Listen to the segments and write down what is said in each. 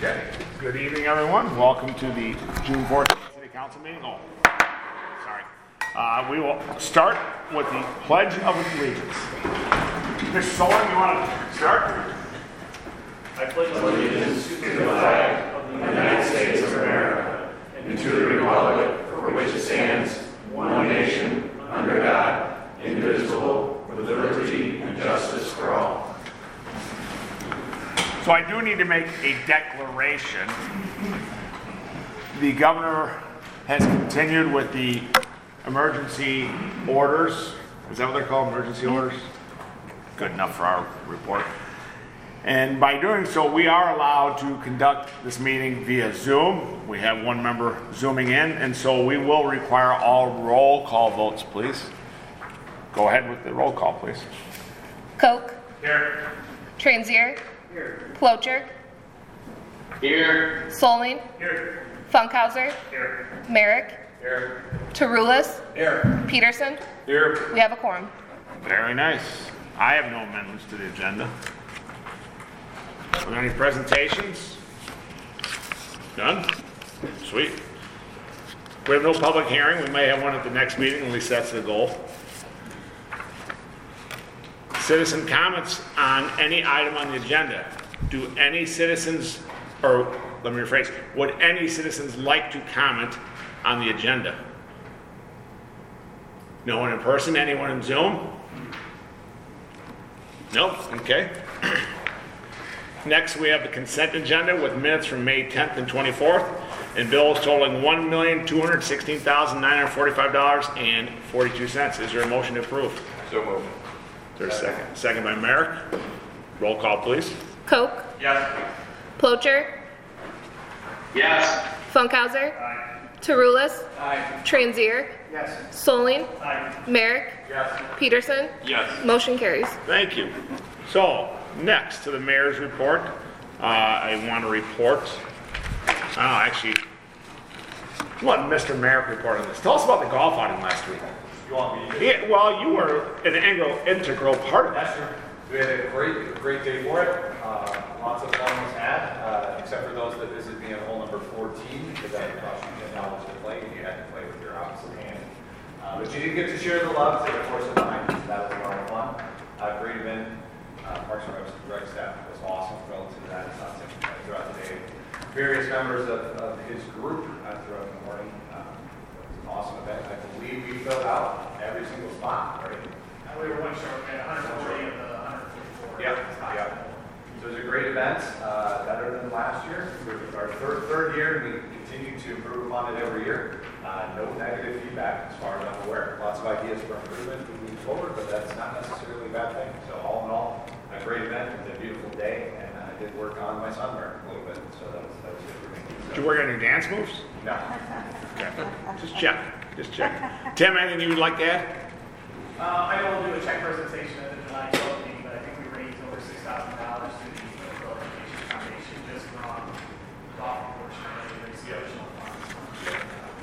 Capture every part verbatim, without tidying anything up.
Okay. Good evening, everyone. Welcome to the June fourteenth City Council meeting. Oh, sorry. Uh, we will start with the Pledge of Allegiance. Mister Sullivan, you want to start? I pledge allegiance to the flag of the United States of America and to the republic for which it stands, one nation, under God, indivisible, with liberty and justice for all. So I do need to make a declaration. The governor has continued with the emergency orders. Is that what they're called, emergency orders? Good enough for our report. And by doing so, we are allowed to conduct this meeting via Zoom. We have one member zooming in, and so we will require all roll call votes, please. Go ahead with the roll call, please. Koch. Here. Transier. Here. Plocher. Here. Solling. Here. Funkhauser. Here. Merrick. Here. Tarulis. Here. Peterson. Here. We have a quorum. Very nice. I have no amendments to the agenda. Are there any presentations? None? Sweet. We have no public hearing. We may have one at the next meeting, at least that's the goal. Citizen comments on any item on the agenda. Do any citizens, or let me rephrase, would any citizens like to comment on the agenda? No one in person? Anyone in Zoom? No? Okay. Next, we have the consent agenda with minutes from May tenth and twenty-fourth, and bills totaling one million two hundred sixteen thousand nine hundred forty-five dollars and forty-two cents. Is there a motion to approve? So moved. Is there a second? Second by Merrick. Roll call, please. Koch. Yes. Plocher. Yes. Funkhauser. Tarulis. Aye. Transier. Yes. Solling. Aye. Merrick. Yes. Peterson. Yes. Motion carries. Thank you. So, next to the mayor's report, uh, I want to report, oh, actually, I want Mister Merrick report on this. Tell us about the golf outing last week. You want me to? Yeah, well, you were an integral, integral part of That's that. true. We had a great, great day for it. Uh, lots of fun was had, uh, except for those that visited me on hole number fourteen, because that cost you ten dollars to play, and you had to play with your opposite hand. Uh, but you did get to share the love to the course of the night, so that was a lot of fun. Uh, great event. Uh, Parks and Rec staff was awesome relative to that. Uh, throughout the day, various members of, of his group uh, throughout the morning. Uh, it was an awesome event. I believe we filled out every single spot, right? Uh, We were one short, we had one hundred forty of the one hundred forty-four. Yep, yep. So it was a great event, uh, better than last year. We're our third, third year, and we continue to improve upon it every year. Uh, no negative feedback as far as I'm aware. Lots of ideas for improvement moving forward, but that's not necessarily a bad thing. So all in all, a great event. It was a beautiful day, and I did work on my sunburn a little bit, so that was, that was good for me. Did you work on your dance moves? No. Okay. Just check. Just check. Tim, anything you would like to add? Uh, I know we'll do a check presentation at the July twelfth meeting, but I think we raised over six thousand dollars to the Clinical Education Foundation just from golf portion of the additional funds from the,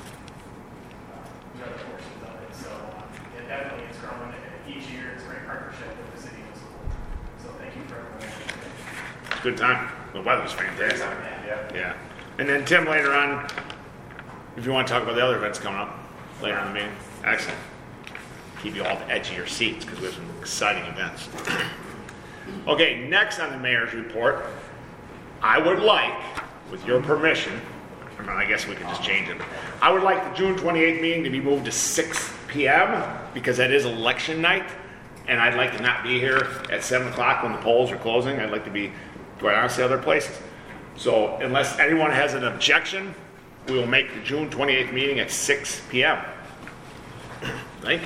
uh, the other portions of it. So um, it definitely is growing each year. It's a great partnership with the city and the school. So thank you for everyone. Good time. The weather's fantastic. Yeah. Yeah. And then Tim, later on, if you want to talk about the other events coming up later in the meeting. Excellent. Keep you all at the edge of your seats because we have some exciting events. Okay, next on the mayor's report, I would like, with your permission, I mean, I guess we could just change it. I would like the June twenty-eighth meeting to be moved to six p.m. because that is election night, and I'd like to not be here at seven o'clock when the polls are closing. I'd like to be, quite honestly, other places. So unless anyone has an objection, we will make the June twenty-eighth meeting at six p.m. Thank you.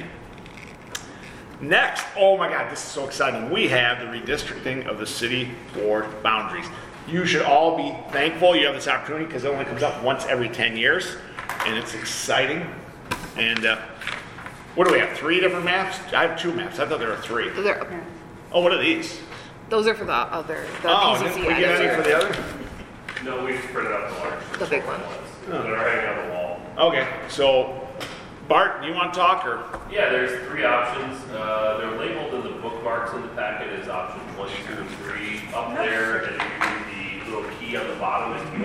Next, oh my God, this is so exciting. We have the redistricting of the city board boundaries. You should all be thankful you have this opportunity because it only comes up once every ten years, and it's exciting. And uh, what do we have? Three different maps? I have two maps. I thought there were three. Those are, Oh, what are these? those are for the other, the Oh, P C C didn't we get any for the other? No, we've printed out the large. The big ones. They're hanging on the wall. Okay, so Bart, you want to talk or? Yeah, there's three options. Uh, they're labeled in the bookmarks in the packet as options one, two, and three. Up there, and if you read the little key on the bottom, it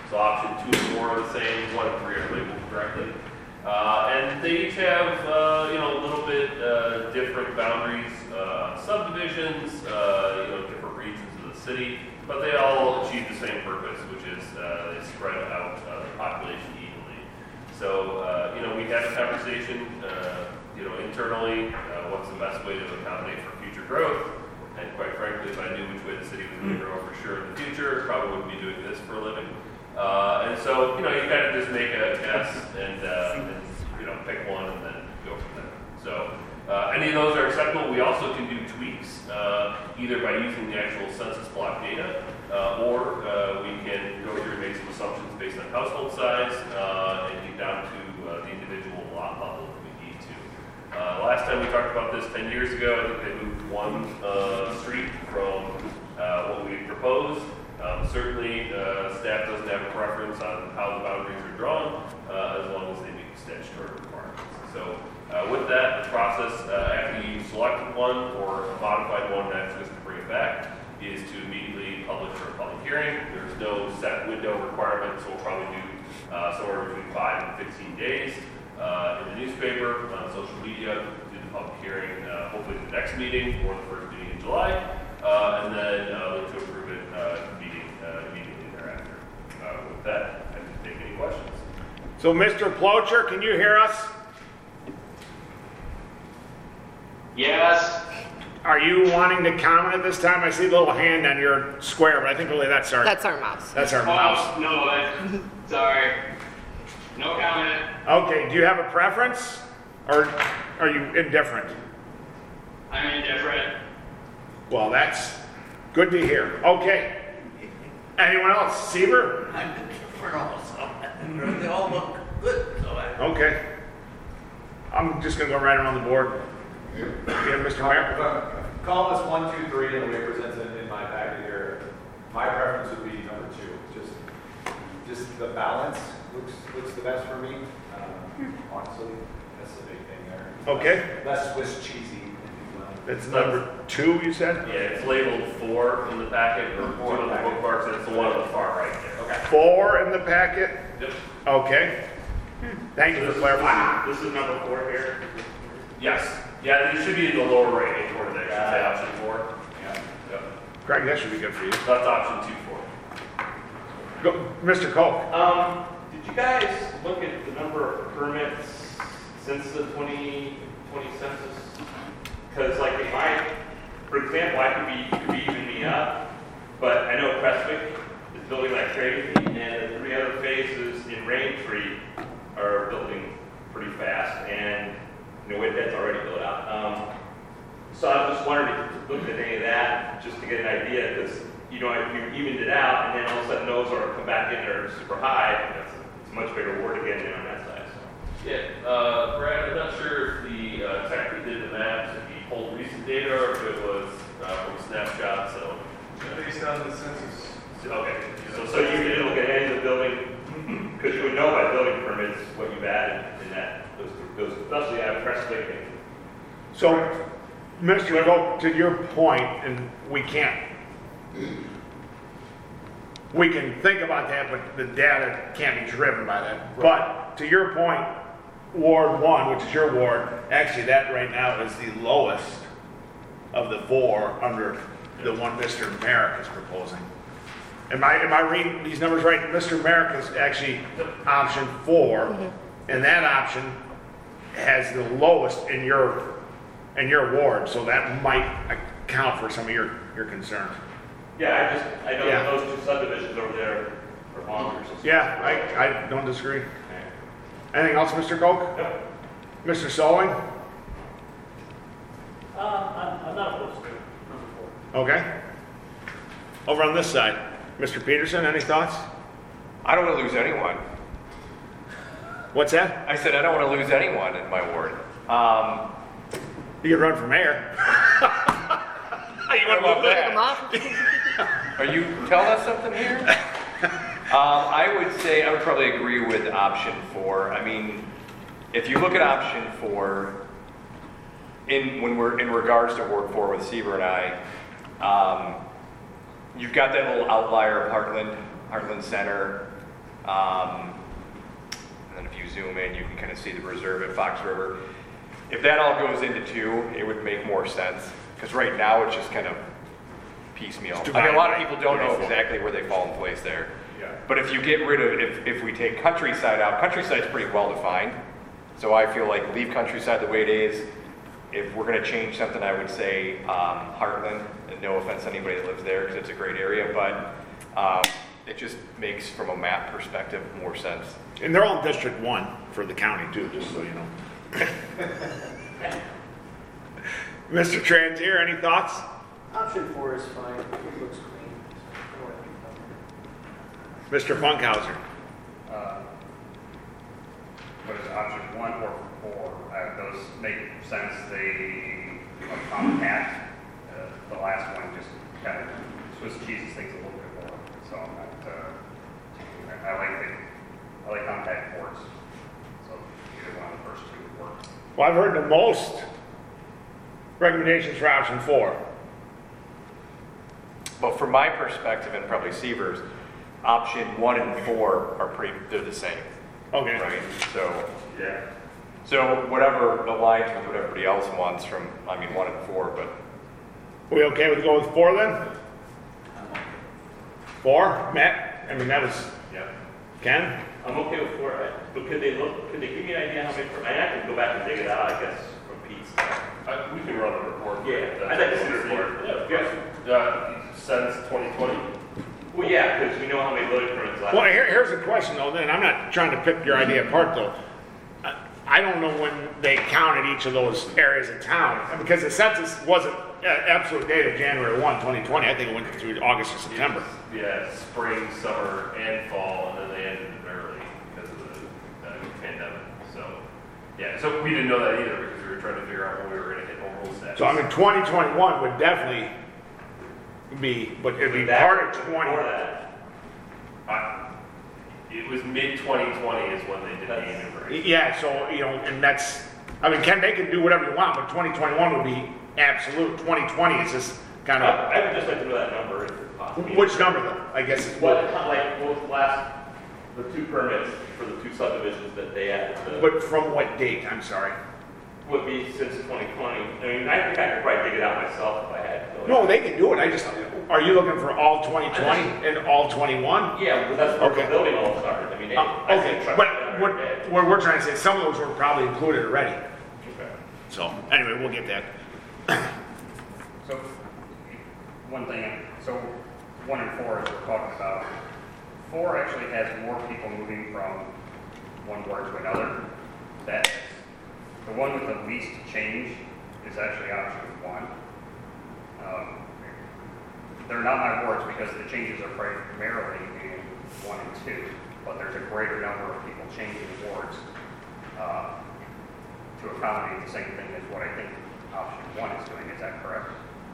So option two and four are the same, one and three are labeled correctly. Uh, and they each have, uh, you know, a little bit uh, different boundaries, uh, subdivisions, uh, you know, different regions of the city, but they all achieve the same purpose, which is uh, they spread out uh, the population evenly. So, uh, you know, we had a conversation, uh, you know, internally, uh, what's the best way to accommodate for future growth. And quite frankly, if I knew which way the city was going to grow for sure in the future, probably wouldn't be doing this for a living. Uh, and so, you know, you kind of just make a guess and, uh, and, you know, pick one and then go from there. So, uh, any of those are acceptable. We also can do tweaks, uh, either by using the actual census block data, uh, or uh, we can go through and make some assumptions based on household size, uh, and get down to uh, the individual lot level if we need to. Uh, last time we talked about this ten years ago, I think they moved one uh, street from uh, what we had proposed. Um, certainly, uh, staff doesn't have a preference on how the boundaries are drawn, uh, as long as they meet the statutory requirements. So, uh, with that, the process, uh, after you selected one or modified one, that's just to bring it back, is to immediately publish for a public hearing. There's no set window requirement, so we'll probably do uh, somewhere between five and fifteen days uh, in the newspaper, on social media, do the public hearing, uh, hopefully the next meeting or the first meeting in July, uh, and then uh, look to approve it uh, meeting uh, immediately thereafter. Uh, with that, I can take any questions. So, Mister Plocher, can you hear us? Yes. Are you wanting to comment at this time? I see a little hand on your square, but I think really that's our That's our mouse. that's our Oh, mouse. no, I, sorry. No comment. Okay, do you have a preference, or are you indifferent? I'm indifferent. Well, that's good to hear. Okay. Anyone else? Seaver? I'm different also. They all look good, so I. Okay. I'm just gonna go right around the board. Yeah, Mister Mayor? Column is one, two, three, and the way it presents it in my packet here. My preference would be number two. Just, just the balance looks looks the best for me. Um, honestly, that's the big thing there. Okay. Less Swiss cheesy. if you will. It's number two, you said? Yeah, it's labeled four in the packet, or Four two in on the the packet. bookmarks, and it's the one on the far right there. Okay. Four in the packet? Yep. Okay. Thank you for clarifying. This is number four here? Yes. Yeah, it should be in the lower right hand corner there. It should say option four. Yeah. Yep. Craig, that should be good for you. That's option two four. Go, Mister Koch. Um, did you guys look at the number of permits since the twenty twenty census? Because like if I, for example, I could be, could be even me up, but I know Prestwick is building like crazy, and the three other phases in Raintree are building pretty fast, and you know, Whitehead's already built out. Um, so I was just wondering if you looked at any of that, just to get an idea, because you know, if you evened it out, and then all of a sudden those are come back in there super high, that's it's a much bigger word again than on that side. So. Yeah, uh, Brad, I'm not sure if the uh, tech that did the maps, if he pulled recent data or if it was uh, from snapshot, so. Based on the census. Okay, So, so you didn't look at any of the building, because you would know by building permits what you've added in that, those, those, especially at Prestwick. So, Mister Koch, to your point, and we can't, we can think about that, but the data can't be driven by that. But to your point, Ward one, which is your ward, actually that right now is the lowest of the four under the one Mister Merrick is proposing. Am I, am I reading these numbers right? Mister Merrick is actually option four, and that option has the lowest in your in your ward, so that might account for some of your, your concerns. Yeah, I just, I know Yeah. those two subdivisions over there are bonkers. Yeah, I, I don't disagree. Anything else, Mister Koch? Yep. Mister Solling? Um, I'm, I'm not opposed to it, number four. Okay. Over on this side, Mister Peterson, any thoughts? I don't want to lose anyone. What's that? I said I don't want to lose anyone in my ward. Um, You could run for mayor. You What want about to Pick 'em that? up. Are you telling us something here? um, I would say I would probably agree with option four. I mean, if you look at option four, in when we're in regards to Ward four with Seaver and I, um, you've got that little outlier of Heartland, Heartland Center, Um, and then if you zoom in, you can kind of see the reserve at Fox River. If that all goes into two, it would make more sense, because right now it's just kind of piecemeal. I mean, a lot of people don't know exactly where they fall in place there. Yeah. But if you get rid of, if, if we take Countryside out, Countryside's pretty well defined. So I feel like leave Countryside the way it is. If we're gonna change something, I would say um, Heartland, and no offense to anybody that lives there, because it's a great area, but um, it just makes, from a map perspective, more sense. And they're all in District One for the county too, just so you know. Mister Transier, any thoughts? Option four is fine. It looks clean. I don't have any problem. Mister Funkhauser. Uh, what is it, option one or four? Uh, those make sense. They are compact. Uh, the last one just kind of Swiss cheeses things a little bit more. So I'm not, uh, I, I like the, I like compact ports. So either one of the first two would work. Well, I've heard the most recommendations for option four. But from my perspective, and probably Seaver's, option one and four are pretty, they're the same. Okay. Right? So, Yeah. so whatever aligns with what everybody else wants from, I mean, one and four, but We okay with going with four then? Four, Matt? I mean, that was, Yeah. Ken? I'm okay with four, I- but could they look, could they give me an idea how many, I mean, I can go back and dig it out, I guess, from Pete's. Uh, we can run the report. Yeah, That's I'd like to see the what report. Yeah, of Yeah. course. Uh, since twenty twenty. Well, yeah, because we know how many loading permits left. Well, here, here's the question though, then, I'm not trying to pick your idea apart though. I- I don't know when they counted each of those areas of town, because the census wasn't uh, absolute date of January first, twenty twenty, I think it went through August or September. Yeah, spring, summer, and fall, and then they ended it early because of the uh, pandemic. So, yeah, so we didn't know that either because we were trying to figure out when we were going to hit normal status. So I mean, twenty twenty-one would definitely be, but it'd be That- part of before twenty. that. I, it was mid twenty twenty is when they did the That's- enumeration. Yeah, so, you know, and that's, I mean, Ken, they can do whatever you want, but twenty twenty-one would be absolute. twenty twenty is just kind I of, I would just like to know that number if possible. which number though, I guess is What, what. like, what was the last, the two permits for the two subdivisions that they added to, But from what date, I'm sorry? would be since twenty twenty? I mean, I think I could probably dig it out myself if I had to. No, they can do it, I just, are you looking for all twenty twenty and all twenty-one? Yeah, but that's where Okay. the building all started. I mean, Uh, I Okay, think trucks but down there what, every day. what we're trying to say, some of those were probably included already. Okay. So, anyway, we'll get that. So, one thing, so one and four as we're talking about, four actually has more people moving from one ward to another. That is, the one with the least change is actually option one. Um, They're not my wards because the changes are primarily in one and two, but there's a greater number of people changing wards uh, to accommodate the same thing as what I think option one is doing. Is that correct?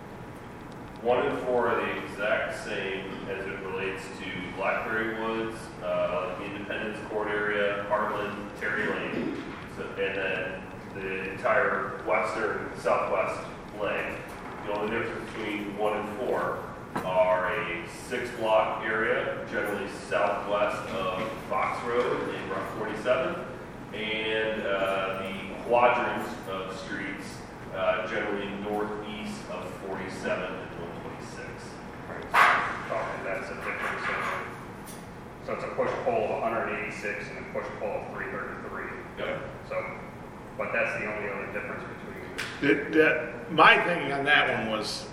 One and four are the exact same as it relates to Blackberry Woods, uh, Independence Court area, Heartland, Terry Lane, so, and then the entire western, southwest leg. The only difference between one and four are a six block area, generally southwest of Fox Road and Route forty-seven, and uh, the quadrants of streets, uh, generally northeast of forty-seven and one twenty-six. Talking, that's a difference of, so it's a push-pull of one hundred eighty-six and a push-pull of three thirty-three. Yep. So, but that's the only other difference between. The, the, my thinking on that one was,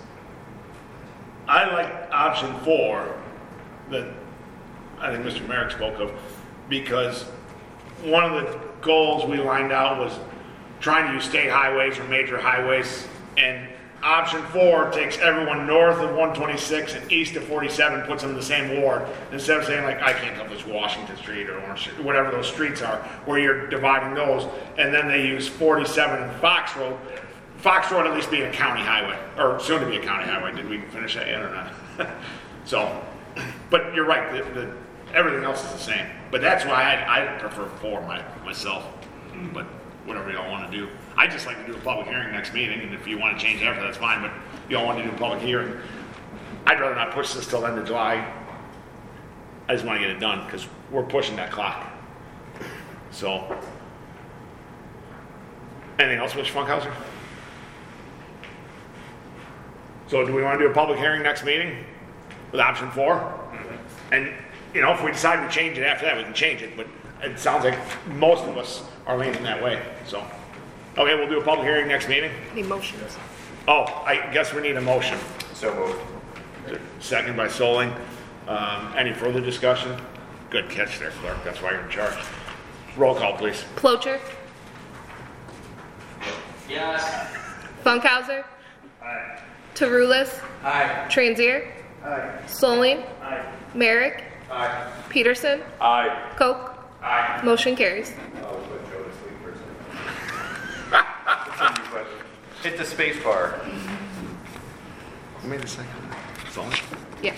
I like option four that I think Mister Merrick spoke of, because one of the goals we lined out was trying to use state highways or major highways, and option four takes everyone north of one twenty-six and east of forty-seven, puts them in the same ward, instead of saying like, I can't tell if it's Washington Street or Orange Street, whatever those streets are, where you're dividing those, and then they use forty-seven and Fox Road. Fox Road at least being a county highway, or soon to be a county highway. Did we finish that yet or not? So, but you're right, the, the, everything else is the same. But that's why I, I prefer four my, myself, but whatever y'all want to do. I just like to do a public hearing next meeting, and if you want to change it after, that's fine, but y'all want to do a public hearing. I'd rather not push this till end of July. I I just want to get it done because we're pushing that clock. So, anything else, Mister Funkhauser? So do we want to do a public hearing next meeting with option four? Mm-hmm. And, you know, if we decide to change it after that, we can change it, but it sounds like most of us are leaning that way, so. Okay, we'll do a public hearing next meeting. Any motions? Oh, I guess we need a motion. So moved. Second by Soling. Um, any further discussion? Good catch there, Clark. That's why you're in charge. Roll call, please. Plocher, Yes. Funkhauser, Aye. Tarulis, Aye. Transier, Aye. Solling, Aye. Merrick, Aye. Peterson, Aye. Koch. Aye. Motion carries. I'll put Joe to sleep for a second. Hit the space bar. Who made the second? Soling? Yeah.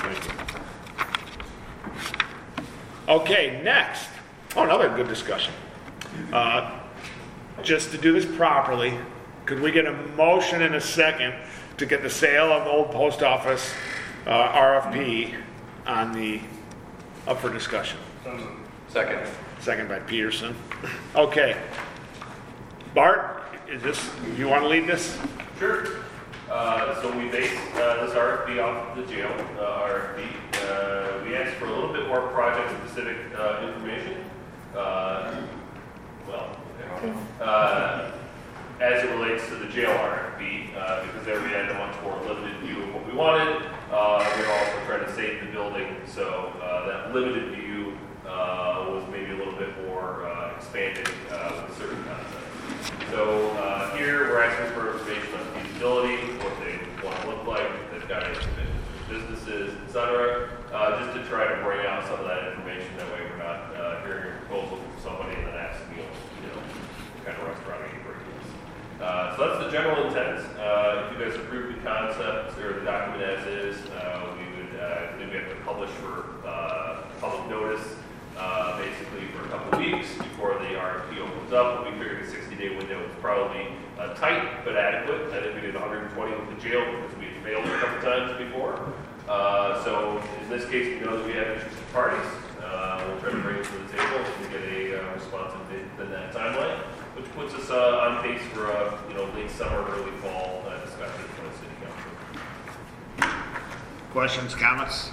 Okay, next. Oh, another good discussion. Uh, just to do this properly, could we get a motion in a second to get the sale of the old post office uh, R F P on the, up for discussion? So moved. Second. Second by Peterson. Okay. Bart, is this, you want to lead this? Sure. Uh, so we based uh, this R F P off of the jail uh, R F P. Uh, we asked for a little bit more project-specific uh, information. Uh, well, uh, as it relates to the jail R F P, uh, because there we had a much more limited view of what we wanted. Uh, we were also trying to save the building, so uh, that limited view uh, was maybe a little bit more uh, expanded uh, with certain concepts. So uh, here we're asking for information on feasibility, what they want to look like, if they've got any commitments to businesses, et cetera, uh, just to try to bring out some of that information. That way we're not uh, hearing a proposal from somebody and then asking, you know, you know what kind of restaurant are you bringing us? Uh, so that's the general intent. Uh, if you guys approve the concept or the document as is, uh, we would uh, then we have to publish for uh, public notice. Uh, basically for a couple of weeks before the R F P opens up. We figured a sixty day window was probably uh, tight but adequate. I think we did one hundred twenty with the jail because we had failed a couple times before. Uh, so in this case, we know that we have interested parties. Uh, we'll try to bring it to the table and get a uh, responsive date within that timeline, which puts us uh, on pace for a you know late summer, early fall uh, discussion for the city council. Questions, comments?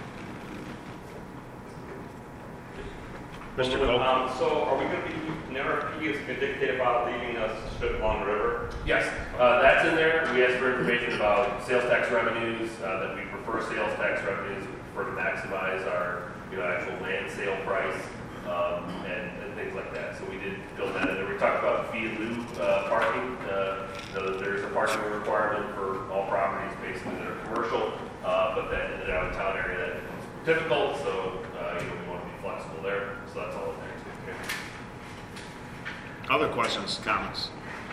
Mister Well, Koch? Um, so are we going to be, an R F P is going to dictate about leaving us strip along the river? Yes, uh, that's in there. We asked for information about sales tax revenues, uh, that we prefer sales tax revenues, we prefer to maximize our, you know, actual land sale price, um, and, and things like that. So we did build that in there. We talked about fee and lieu, uh, parking. Uh, you know, there's a parking requirement for all properties basically that are commercial, uh, but then in an out of town area that becomes difficult, so, uh, you know, we want to be flexible there. So that's all in there too. Other questions, comments?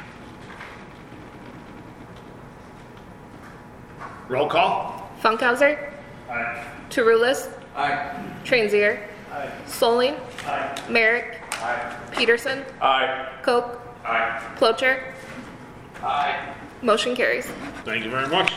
Roll call? Funkhauser, Aye. Tarulis, Aye. Transier, Aye. Solling, Aye. Merrick, Aye. Peterson, Aye. Koch. Aye. Plocher. Aye. Motion carries. Thank you very much.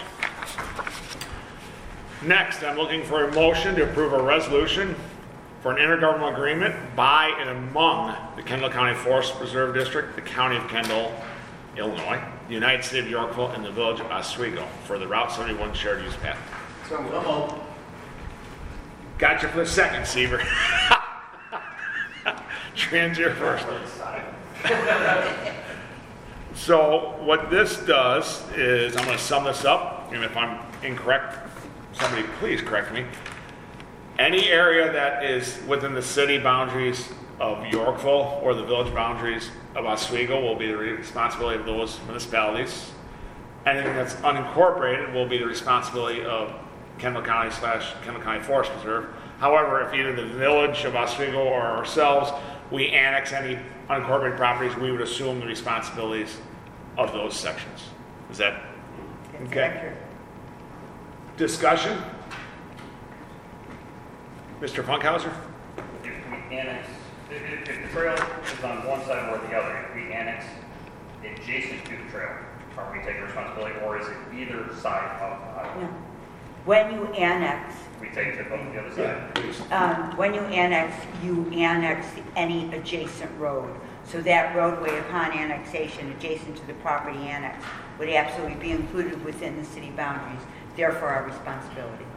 Next, I'm looking for a motion to approve a resolution for an intergovernmental agreement by and among the Kendall County Forest Preserve District, the County of Kendall, Illinois, the United States of Yorkville, and the Village of Oswego for the Route seventy-one shared use path. So moved. Gotcha for the second, Seaver. Transier first. So what this does is, I'm going to sum this up, and if I'm incorrect, somebody please correct me. Any area that is within the city boundaries of Yorkville or the village boundaries of Oswego will be the responsibility of those municipalities. Anything that's unincorporated will be the responsibility of Kendall County slash Kendall County Forest Preserve. However, if either the village of Oswego or ourselves, we annex any unincorporated properties, we would assume the responsibilities of those sections. Is that okay? Discussion? Mister Funkhauser? If we annex, if, if, if the trail is on one side or the other, if we annex adjacent to the trail, are we taking responsibility, or is it either side of the highway? when you annex, We take it on the other side. um, when you annex, you annex any adjacent road. So that roadway upon annexation adjacent to the property annex would absolutely be included within the city boundaries, therefore our responsibility.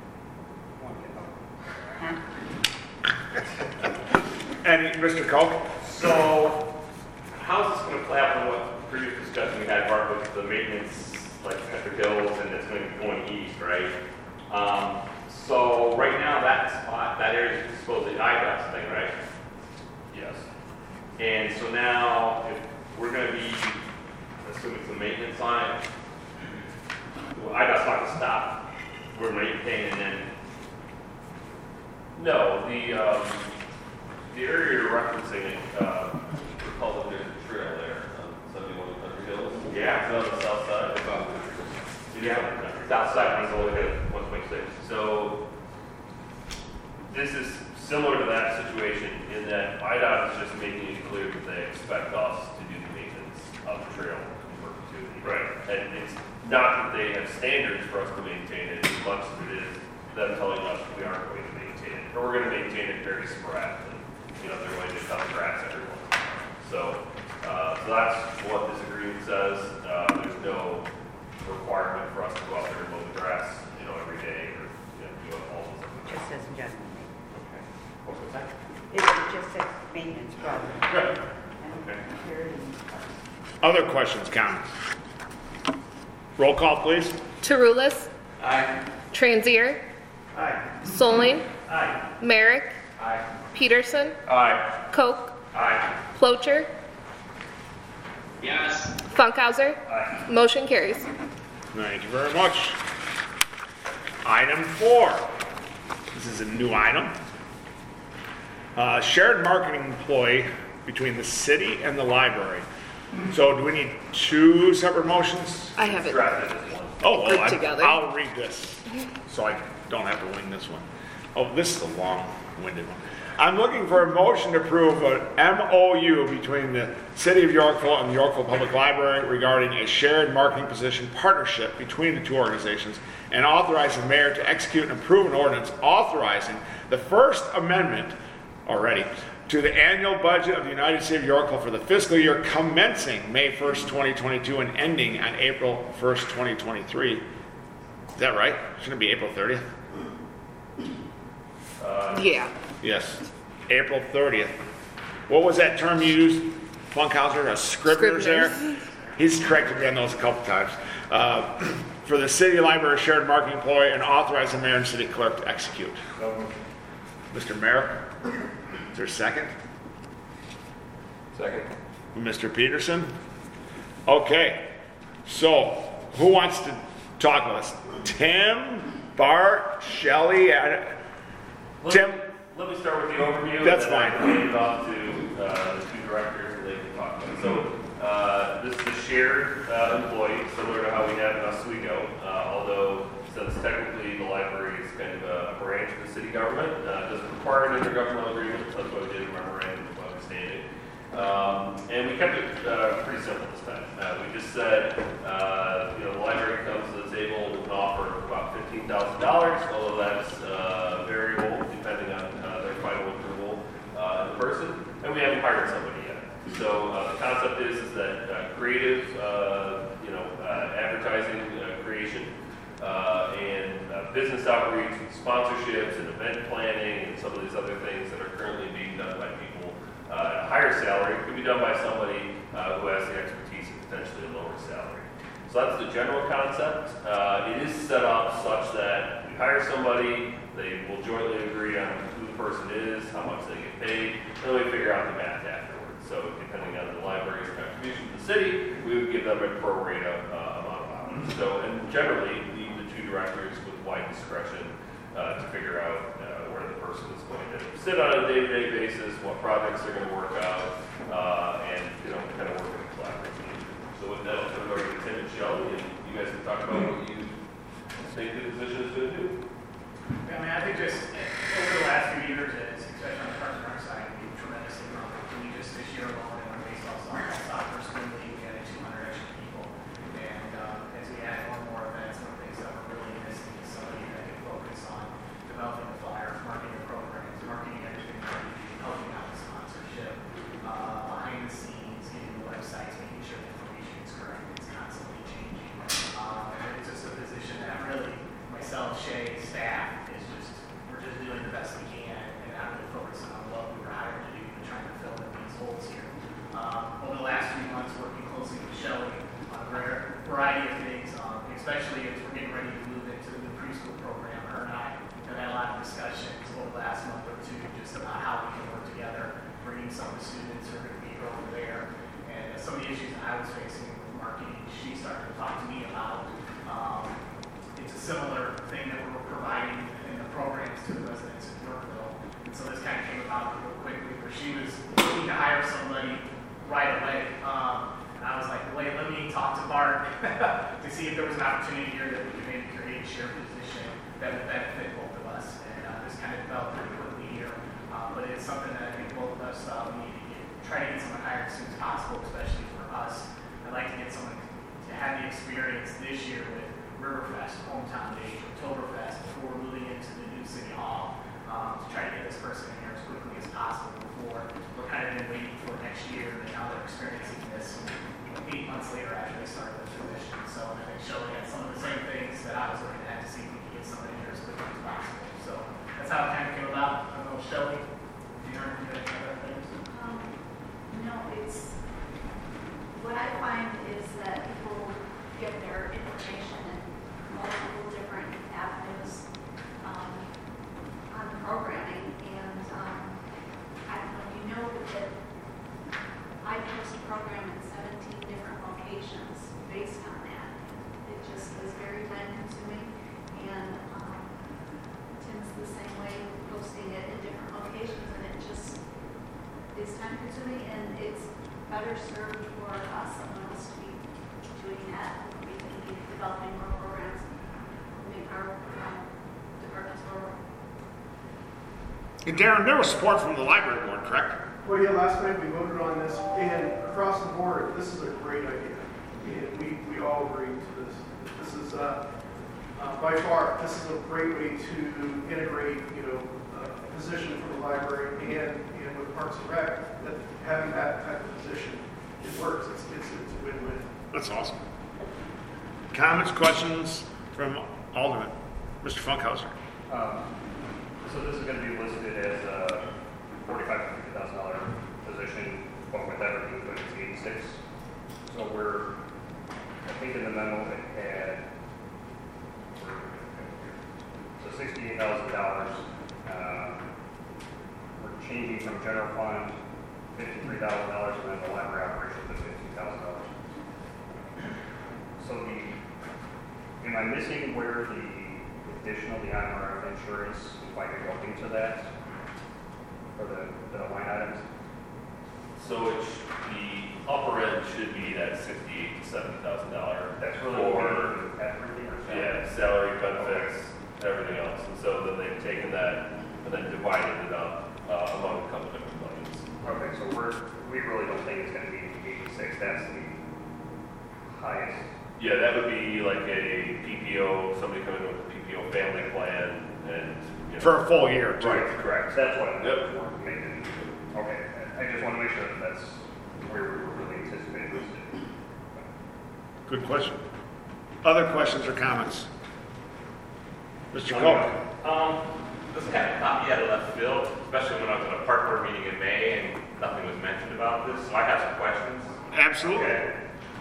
Huh? And Mister Koch? So, how's this going to play out from what previous discussion we had, Mark, with the maintenance, like Pepper Hills, and it's going to be going east, right? Um, so right now that spot, that area is supposedly I DOT's thing, right? Yes. And so now, if we're going to be assuming some maintenance on it, well, I DOT's not going to stop. We're maintaining and then. No, the, um, the area you're referencing, uh, recall that there's a trail there on seventy-one Country Hills. Yeah. It's on the south side. It's on the Yeah. South side runs all the way to one twenty-six. So this is similar to that situation in that I DOT is just making it clear that they expect us to do the maintenance of the trail in perpetuity. Right. And it's not that they have standards for us to maintain it as much as it is them telling us we aren't going to maintain it. Or we're going to maintain it very sporadically. You know, they're going to cut the grass every once in a while. So, uh, so that's what this agreement says. Uh, there's no requirement for us to go out there and mow the grass, you know, every day or, you know, do all this stuff. Just says general Okay. What was that? maintenance. It just says maintenance problem. Good. Okay. Other questions, comments? Roll call, please. Tarulis, Aye. Transier, Aye. Soling, Aye. Merrick, Aye. Peterson, Aye. Koch, Aye. Plocher, Yes. Funkhauser. Motion carries. Thank you very much. Item four. This is a new item. Uh, shared marketing employee between the city and the library. So do we need two separate motions? I have it. Drafted as one. Oh, well, Grouped I, together. I'll read this so I don't have to wing this one. Oh, this is a long-winded one. I'm looking for a motion to approve an M O U between the City of Yorkville and the Yorkville Public Library regarding a shared marketing position partnership between the two organizations and authorize the mayor to execute and approve an ordinance authorizing the First Amendment already to the annual budget of the United States of Yorkville for the fiscal year commencing May first, twenty twenty-two and ending on April first, twenty twenty-three. Is that right? Shouldn't it be April thirtieth? Yeah. Yes, April thirtieth. What was that term you used, Funkhauser? A scrivener's error? Scrivener's. He's corrected me on those a couple times. Uh, for the city library shared marketing employee and authorize the mayor and city clerk to execute. Mister Merrick, is there a second? Second. Mister Peterson? Okay, so who wants to talk with us? Tim, Bart, Shelley, uh, Let Tim? me- Let me start with the overview. That's and then I fine. can hand it off to uh, the two directors and they can talk about it. So uh, this is a shared uh, employee, similar to how we have in Oswego, uh, although since technically the library is kind of a branch of the city government, uh, it doesn't require an intergovernmental agreement, so that's why we did a memorandum of understanding. Um, and we kept it uh, pretty simple this time. Uh, we just said, uh, you know, the library comes to the table with an offer of about fifteen thousand dollars, although that's uh, variable depending on uh, their final approval uh, in person, and we haven't hired somebody yet. So uh, the concept is, is that uh, creative, uh, you know, uh, advertising uh, creation uh, and uh, business outreach, and sponsorships and event planning and some of these other things that are currently being done by people uh, at a higher salary could be done by somebody uh, who has the expertise and potentially a lower salary. So that's the general concept. Uh, it is set up such that we hire somebody, they will jointly agree on who the person is, how much they get paid, and then we figure out the math afterwards. So depending on the library's contribution to the city, we would give them a pro rata uh, amount of hours. So, and generally leave the two directors with wide discretion uh, to figure out uh, where the person is going to sit on a day-to-day basis, what projects they're going to work out, uh, and you know, kind of work in a collaborative team. So with that, I'll turn it over to Tim and Shelley, and you guys can talk about what you think the position is going to do. I mean, I think just uh, over the last few years, it's, especially on the Parks and Rec side, we've tremendously grown. We just this year alone in our baseball, softball, soccer, swim league, we added two hundred extra people. And um, as we add more and more events, one of the things that we're really missing is somebody that can J staff is just, we're just doing the best we can, and not really focusing on what we were hired to do and trying to fill in these holes here. Um, over the last few months, working closely with Shelley on a rare variety of things, um, especially as we're getting ready to move into the new preschool program. Her and I have had a lot of discussions over the last month or two just about how we can work together, bringing some of the students who are going to be over there. And some of the issues that I was facing with marketing, she started to talk to me about. Um, it's a similar thing that we're providing in the programs to the residents in Yorkville. And so this kind of came about real quickly where she was looking to hire somebody right away. Um, and I was like, wait, let me talk to Bart to see if there was an opportunity here that we could maybe create a shared position that would benefit both of us. And uh, this kind of developed pretty quickly here. Uh, but it's something that I think both of us uh, need to get, try to get someone hired as soon as possible, especially for us. I'd like to get someone to have the experience this year with Riverfest, Hometown Day, Oktoberfest, before moving into the new City Hall, um, to try to get this person in here as quickly as possible before we're kind of been waiting for next year, and now they're experiencing this you know, eight months later after they started the position. So I think Shelley had some of the same things that I was looking at to see if we could get someone in here as quickly as possible. So that's how it kind of came about. I don't know, Shelley, do you know any other things? Um, no, it's, what I find is that people get their information in multiple different avenues um, on the programming, and um, I don't know, you know that I post a program in seventeen different locations based on that. It just is very time consuming, and um, Tim's the same way, posting it in different locations, and it just is time consuming, and it's better served for us, someone else to be doing that. We can be developing more programs, make our um, departments more. And Darren, there was support from the library board, correct? Well, yeah, last night we voted on this, and across the board, this is a great idea. And we, we all agree to this. This is, uh, uh, by far, this is a great way to integrate, you know, a position for the library and, and with Parks and Rec, that having that type of position, it works. It's, it's, it's a win-win. That's awesome. Comments, questions from Alderman? Mister Funkhauser. Um, so this is going to be listed as a forty-five to fifty thousand dollar position, but with everything included, it's eighty-six. So we're, I think in the memo it had, so sixty-eight thousand dollars. Um, we're changing from general fund fifty-three thousand dollars, and then the library operations at fifteen thousand dollars. So the, am I missing where the additional, the I M R F insurance, if I could go into that for the, the line items? So it sh- the upper end should be that sixty-eight to seventy thousand dollars. That's really for everything or salary? Yeah, salary, benefits, everything else. And so then they've taken that and then divided it up uh, among a couple different budgets. Okay, so we're, we really don't think it's going to be eighty-six. That's the highest. Yeah, that would be like a P P O, somebody coming in with a P P O family plan and, you know. For a full year, too. Right, correct. That's what I'm Yep. making. Okay, I just want to make sure that that's where we were really anticipating this to be. Good question. Other questions or comments? Mister Cole. Um, this kind of caught me out of left field, especially when I was at a park board meeting in May and nothing was mentioned about this, so I have some questions. Absolutely. Okay.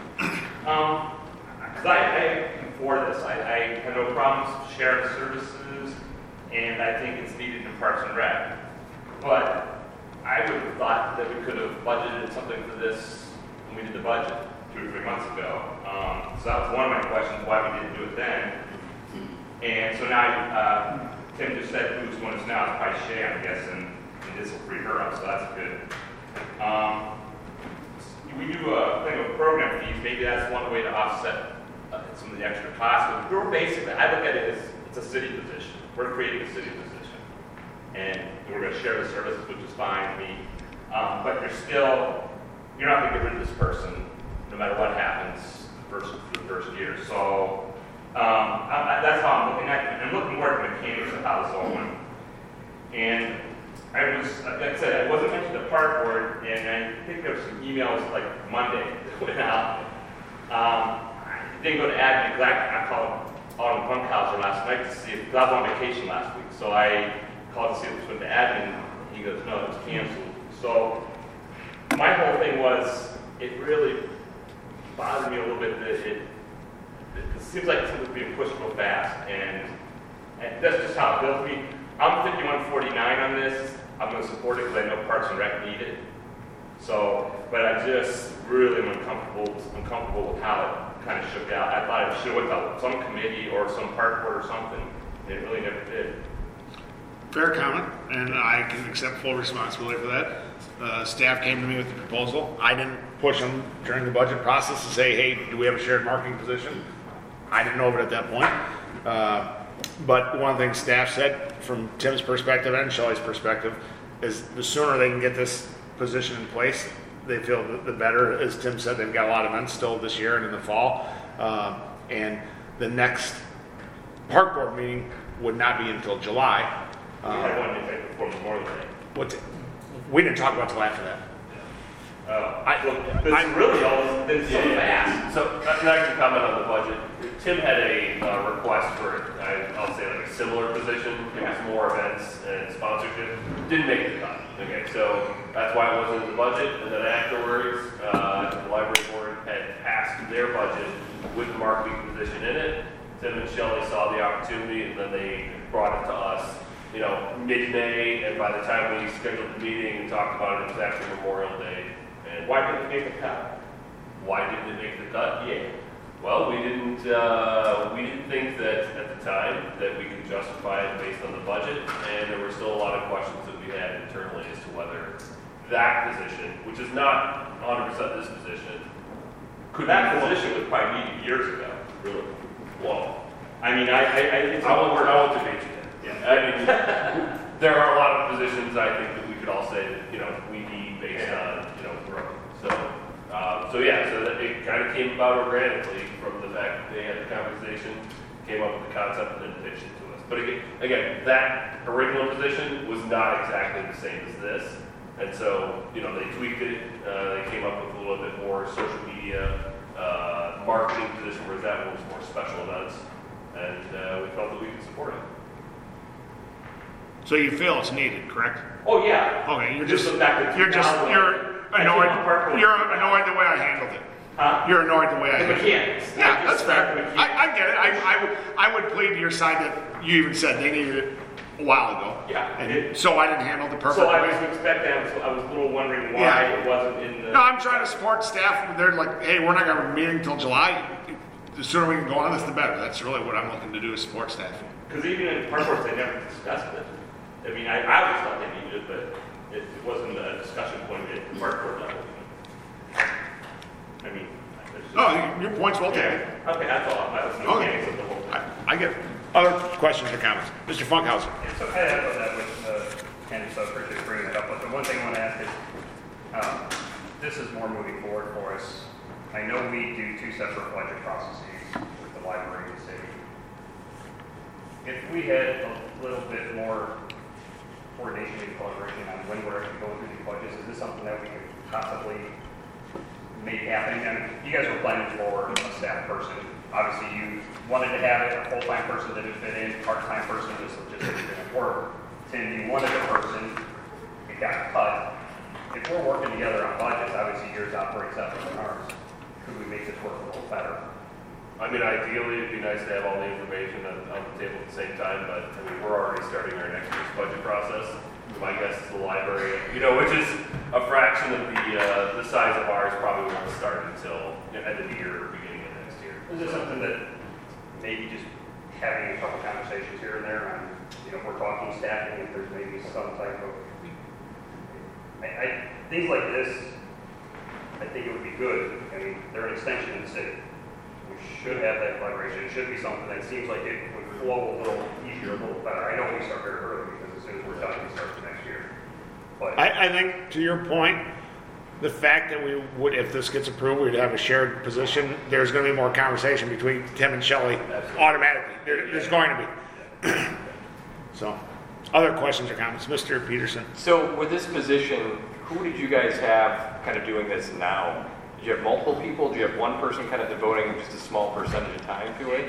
Um, because I, I am for this. I, I have no problems sharing services, and I think it's needed in Parks and Rec. But I would have thought that we could have budgeted something for this when we did the budget two or three months ago. Um, so that was one of my questions, why we didn't do it then. And so now, uh, Tim just said who's going to now, it's probably Shay, I'm guessing, and this will free her up, so that's good. Um, we do a thing with program fees, maybe that's one way to offset uh, some of the extra costs, but we're basically, I look at it as, it's a city position. We're creating a city position. And we're gonna share the services, which is fine, me. Um, but you're still, you're not gonna get rid of this person, no matter what happens the first, the first year. So, um, I, I, that's how I'm looking at it. I'm looking more at the mechanics of how this all went. And I was, like I said, I wasn't mentioned the park board, and I think there were some emails like Monday that went out. Um, I didn't go to admin, because I, I call on Funkhauser last night to see if, because I was on vacation last week, so I called to see if it was with the admin. He goes, no, it's canceled. So my whole thing was, it really bothered me a little bit that it, it, it seems like it's being pushed real fast, and, and that's just how it feels to me. I'm fifty-one forty-nine on this. I'm going to support it because I know Parks and Rec need it. So, but I just really am uncomfortable, uncomfortable with how it kind of shook out. I thought it should have went to some committee or some park board or something, and it really never did. Fair comment, and I can accept full responsibility for that. Uh, staff came to me with the proposal. I didn't push them during the budget process to say, hey, do we have a shared marketing position? I didn't know of it at that point. Uh, but one thing staff said, from Tim's perspective and Shelley's perspective, is the sooner they can get this position in place, they feel the, the better. As Tim said, they've got a lot of events still this year and in the fall. Uh, and the next park board meeting would not be until July. We had one in fact before Memorial Day. What's it? We didn't talk about till after that. Oh, I, well, it's really all been so fast. So, uh, and I can comment on the budget. Tim had a uh, request for, I, I'll say, like a similar position. It was more events and sponsorship. Didn't make the cut. Okay, so that's why it wasn't in the budget. And then afterwards, uh, the library board had passed their budget with the marketing position in it. Tim and Shelley saw the opportunity, and then they brought it to us, you know, mid-May, and by the time we scheduled the meeting and talked about it, it was after Memorial Day. And why didn't it make the cut? Why didn't it make the cut? Yeah. Well, we didn't, uh, we didn't think that at the time that we could justify it based on the budget, and there were still a lot of questions that we had internally as to whether that position, which is not one hundred percent this position, could that position was probably needed years ago, really. Well, I mean, I, I, I it's I won't, I won't debate you. Yeah, I mean, there are a lot of positions I think that we could all say that, you know, we need based on, you know, growth. So, um, so yeah, so that it kind of came about organically from the fact that they had the conversation, came up with the concept, and then pitched it to us. But again, again, that original position was not exactly the same as this. And so, you know, they tweaked it, uh, they came up with a little bit more social media, uh, marketing position, whereas that one was more special events. And uh, we felt that we could support it. So you feel it's needed, correct? Oh yeah. Okay, you're just, just, the fact that you're just, now, you're I annoyed, keep on purple. you're annoyed the way I handled it. Huh? You're annoyed the way I The handled it. mechanics. Yeah, Just that's fair. the mechanics. I, I get it. I, I, would, I would plead to your side that you even said they needed it a while ago. Yeah. And it, so I didn't handle the perfect so I way. was expecting, I was, I was a little wondering why Yeah. it wasn't in the... No, I'm trying to support staff. They're like, hey, we're not going to have a meeting until July. The sooner we can go on this, the better. That's really what I'm looking to do is support staff. Because even in park boards, they never discussed it. I mean, I, I always thought they needed it, but it, it wasn't a discussion point at the park board level. I mean... Just, Oh, your point's well taken. Yeah. Okay, that's all. That was the Okay. mechanics of the whole thing. I, I get it. Other questions or comments? Mister Funkhauser. Yeah, so I echo that with, uh, and so I appreciate bringing that up. But the one thing I want to ask is, um, this is more moving forward for us. I know we do two separate budget processes with the library and the city. If we had a little bit more coordination and collaboration on when we're actually going through these budgets, is this something that we could possibly make happen? I mean, you guys were planning for a staff person. Obviously, you wanted to have it, a full-time person that would fit in, part-time person, this logistics didn't work. Tim, you wanted a person, it got cut. If we're working together on budgets, obviously yours operates separate than ours. Could we make this work a little better? I mean, ideally, it'd be nice to have all the information on, on the table at the same time, but I mean, we're already starting our next year's budget process. My guess is the library, you know, which is a fraction of the uh, the size of ours, probably won't start until you know, end of the year or beginning of next year. Is this something that maybe just having a couple conversations here and there on, you know, if we're talking staffing, if there's maybe some type of, I, I, things like this, I think it would be good. I mean, they're an extension of the city. We should have that collaboration. It should be something that seems like it would flow a little easier, a little better. I know we start very early because as soon as we're done, we start the next year. But I, I think, to your point, the fact that we would, if this gets approved, we'd have a shared position, there's going to be more conversation between Tim and Shelley automatically. There, there's going to be. So, other questions or comments? Mister Peterson. So with this position, who did you guys have kind of doing this now? Do you have multiple people? Do you have one person kind of devoting just a small percentage of time to it? It's,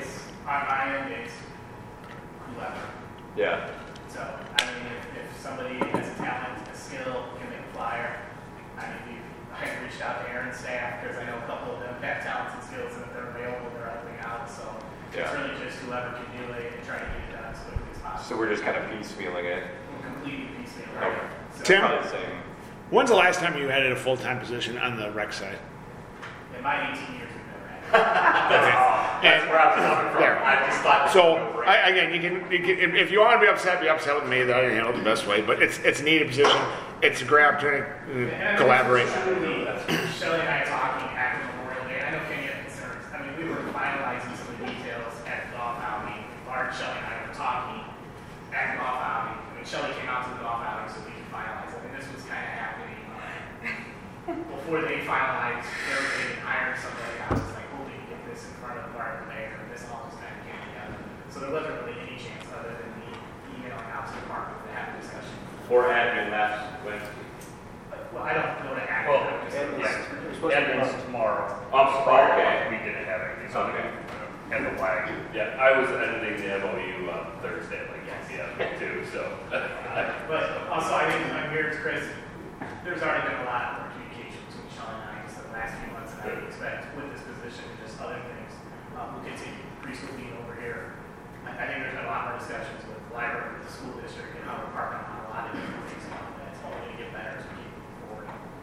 on my end, it's whoever. Yeah. So, I mean, if, if somebody has a talent, a skill, can make a flyer, I mean, we, I reached out to Aaron's staff, because I know a couple of them have talents and skills, and if they're available, they're helping out, so it's Yeah. really just whoever can do it and try to get it done as quickly as possible. So we're just kind of piecemealing it. We're completely piecemeal. Okay. So, Tim? Probably the same. When's the last time you had a full-time position on the rec side? in my eighteen years, we've never had it. That's where I'm coming from. There. I just thought. So, I, again, you can, you can, if you want to be upset, be upset with me that I didn't handle it the best way, but it's, it's a needed position. It's a great opportunity to collaborate. Truly, Shelley and I talking after Memorial Day. I know Kenny had concerns. I mean, we were finalizing some of the details at the golf outing. Art, Shelley, and I were talking at the golf outing. I mean, Shelley came out to the golf outing so we could finalize. I mean, this was kind of happening uh, before they finalized everything and hired somebody. I was like, hoping to get this in front of our mayor, and this all just kind of came together. So there wasn't really any chance other than me emailing out to the department to have a discussion. Or admin last Wednesday. Well, I don't know that Well, happened. yeah, that means tomorrow. Um, okay. We didn't have it, so Okay. had the flag. Yeah, I was editing the M O U on Thursday, like, yeah, me too, so. But also, I think I'm here, Chris, there's already been a lot more communication between Sean and I just the last few months, and I would expect with this position and just other things, um, we'll continue. Preschool being over here, I, I think there's been a lot more discussions with the library, with the school district, and how we're partnering on a lot of different things, and it's only going to get better as we keep moving forward.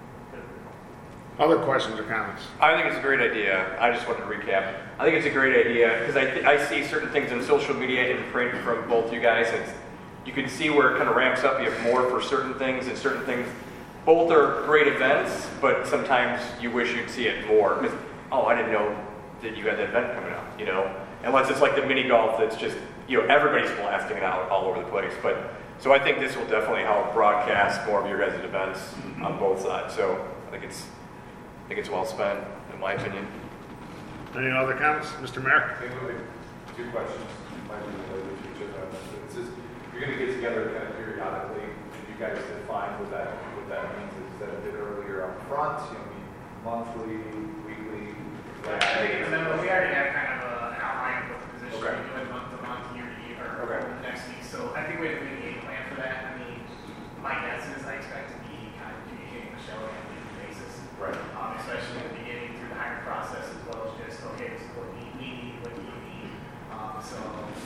Other questions or comments? I think it's a great idea. I just wanted to recap. I think it's a great idea because I, th- I see certain things in social media and print from both you guys, and you can see where it kind of ramps up. You have more for certain things and certain things. Both are great events, but sometimes you wish you'd see it more. Because, oh, I didn't know that you had that event coming up, you know? Unless it's like the mini golf that's just, you know, everybody's blasting it out all over the place. But so I think this will definitely help broadcast more of your guys' events on both sides. So I think it's I think it's well spent, in my opinion. Any other comments? Mister Mayor? Okay, wait, two questions, might be related to each other. It's just, you're gonna get together kind of periodically, and you guys define what that, what that means, is that a bit earlier up front, you know, monthly, weekly? I think, remember, we already have kind of a, an outline of what the position Okay. we're doing month to month, year to year, or Okay. over the next week. So I think we have a good game plan for that. I mean, my guess is I expect to be kind of communicating with Shelley on a weekly basis. Right. Um, especially in the beginning through the hiring process, as well as just, okay, this is what we need, what do you need? Um, so,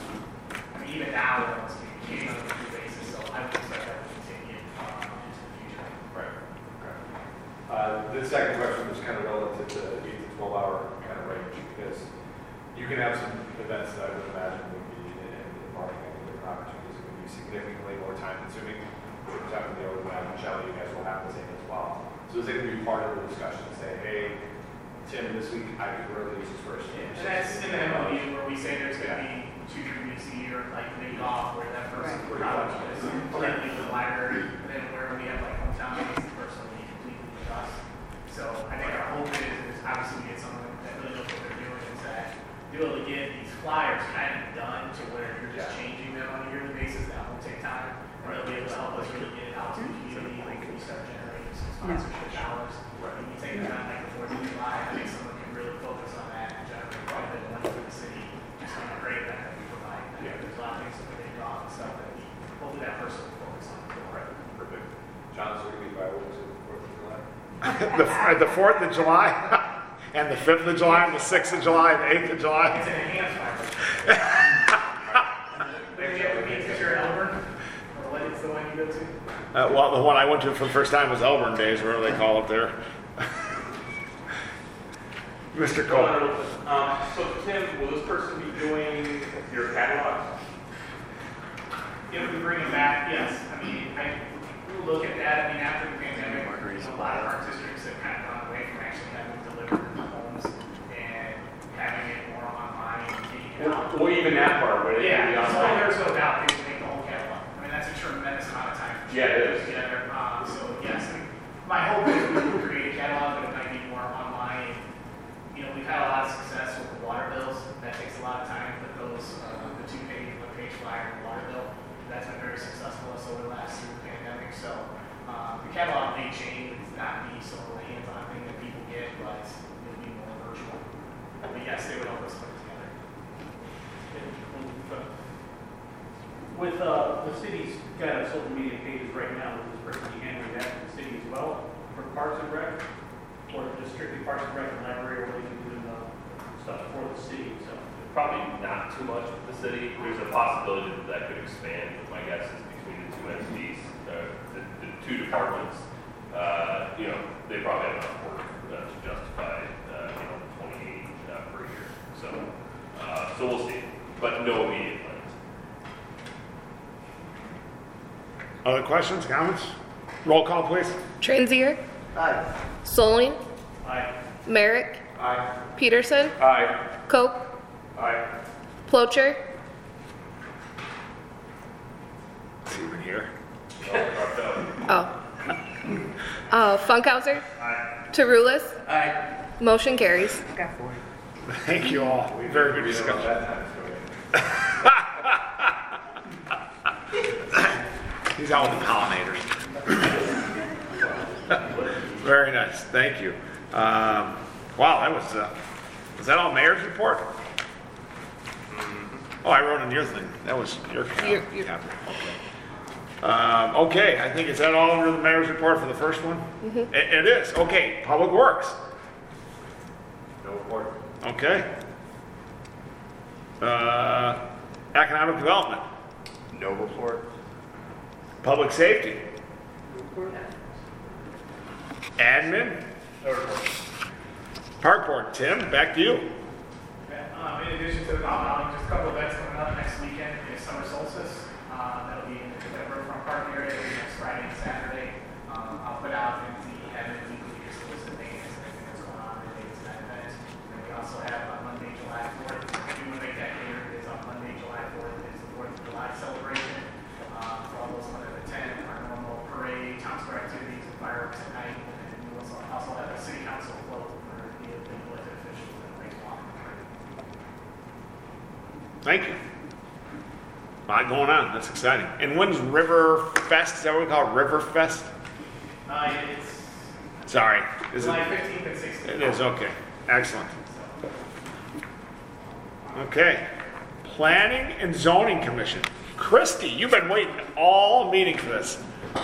I mean, even now, we're almost communicating on a weekly basis, so I would expect that to continue um, into the future. Right, okay. Uh, the second question was kind of relative to the eight to twelve hour kind of range, because you can have some events that I would imagine would be in, in marketing and different opportunities that would be significantly more time consuming. Which I would be able to imagine, Shelley, you guys will have the same as well. So is it going to be part of the discussion to say, hey, Tim, this week I could really use this first game? And that's in the M O U where we say there's going to be two, three weeks a year, like mini golf, where that person Right. probably is completely with the library, and then where we have like hometown days, the person will be completely with us. So I think our hope is, is obviously we get someone that really knows what they're doing, is that be able to get these flyers kind of done to where you're just changing them on a yearly basis. That won't take time, and they'll be able to help us really get it out to the community, like we start generating some sponsorship dollars. When you take it on like the Fourth of July, I think someone can really focus on that and generate quite a bit of money for the city. Just on a great event that we provide. I think there's a lot of things that we can draw and stuff that we, hopefully that person will focus on. Right, perfect. John, so we're going to be by what was it, the Fourth of July? the, uh, the fourth of July, and the fifth of July, and the sixth of July, and the eighth of July. It's an enhanced fire. Maybe you have to be a teacher at Elburn, or what is the one you go to? Uh, well, the one I went to for the first time was Elburn Days, whatever they call it there. Mister Cole. Um, so Tim, will this person be doing your catalog? If we bring it back, yes. I mean, I we'll look at that. I mean, after the pandemic, a lot of our districts have kind of gone away from actually having it delivered in the homes and having it more online and getting it out. Well, even that part, but it can be Yeah, so online. there's no doubt they can make the whole catalog. I mean, that's a tremendous amount of time. for Yeah, it put is. Together. Uh, so yes, I mean, my hope is we can create a catalog, but it might be more online. You know, we've had a lot of success with the water bills. That takes a lot of time, but those, uh, the two page, one page flyer and the water bill, that's been very successful us over the last through the pandemic. So um, the catalog may change. It's not be so hands-on thing that people get, but it'll be more virtual. But yes, they would help us put it together. With, uh, the city's got a social media pages right now, which is personally handling that in the city as well, for Parks and Rec, or just strictly Parks and Rec and library, or what they can do in the stuff for the city, so. Probably not too much with the city. There's a possibility that that could expand. My guess is between the two entities, uh, the, the two departments, uh, you know, they probably have enough work uh, to justify, uh, you know, twenty-eight uh, per year. So, uh, so we'll see, but no immediate plans. Other questions, comments? Roll call, please. Transier. Aye. Solling. Aye. Merrick. Aye. Peterson. Aye. Cope. Aye. Plocher. Is he even here? Oh. Uh, Funkhauser. Aye. Tarulis. Aye. Motion carries. Got four. Thank you all. Very good discussion. He's out with the pollinators. Very nice. Thank you. Um, wow, that was, uh, was that all mayor's report? Oh, I wrote on your thing. That was your cap. Your- your- cap. Okay. Um, okay, I think, is that all under the mayor's report for the first one? Mhm. It, it is. Okay, Public Works. No report. Okay. Uh, Economic Development. No report. Public Safety. Admin. No report. Park Board. Tim, back to you. Okay, Um, in addition to the Mount just a couple events coming up next weekend is Summer Solstice. Uh, that'll be in the Riverfront Park area, it'll be next Friday and Saturday. Um, I'll put out in the admin weekly your solicit dates and everything that's going on in dates of that event. And we also have on Monday, July fourth, if you want to make that clear, it is on Monday, July fourth, it is the Fourth of July celebration. Uh, for all those who want to attend, our normal parade, town square activities, and fireworks at night. And we also also have a city council float for the the elected officials that make walk the parade. Thank you. A lot going on. That's exciting. And when's River Fest? Is that what we call it? River Fest? Uh, it's Sorry. Is July it? fifteenth and sixteenth. It is. Okay. Excellent. Okay. Planning and Zoning Commission. Christy, you've been waiting all meeting for this. Sure.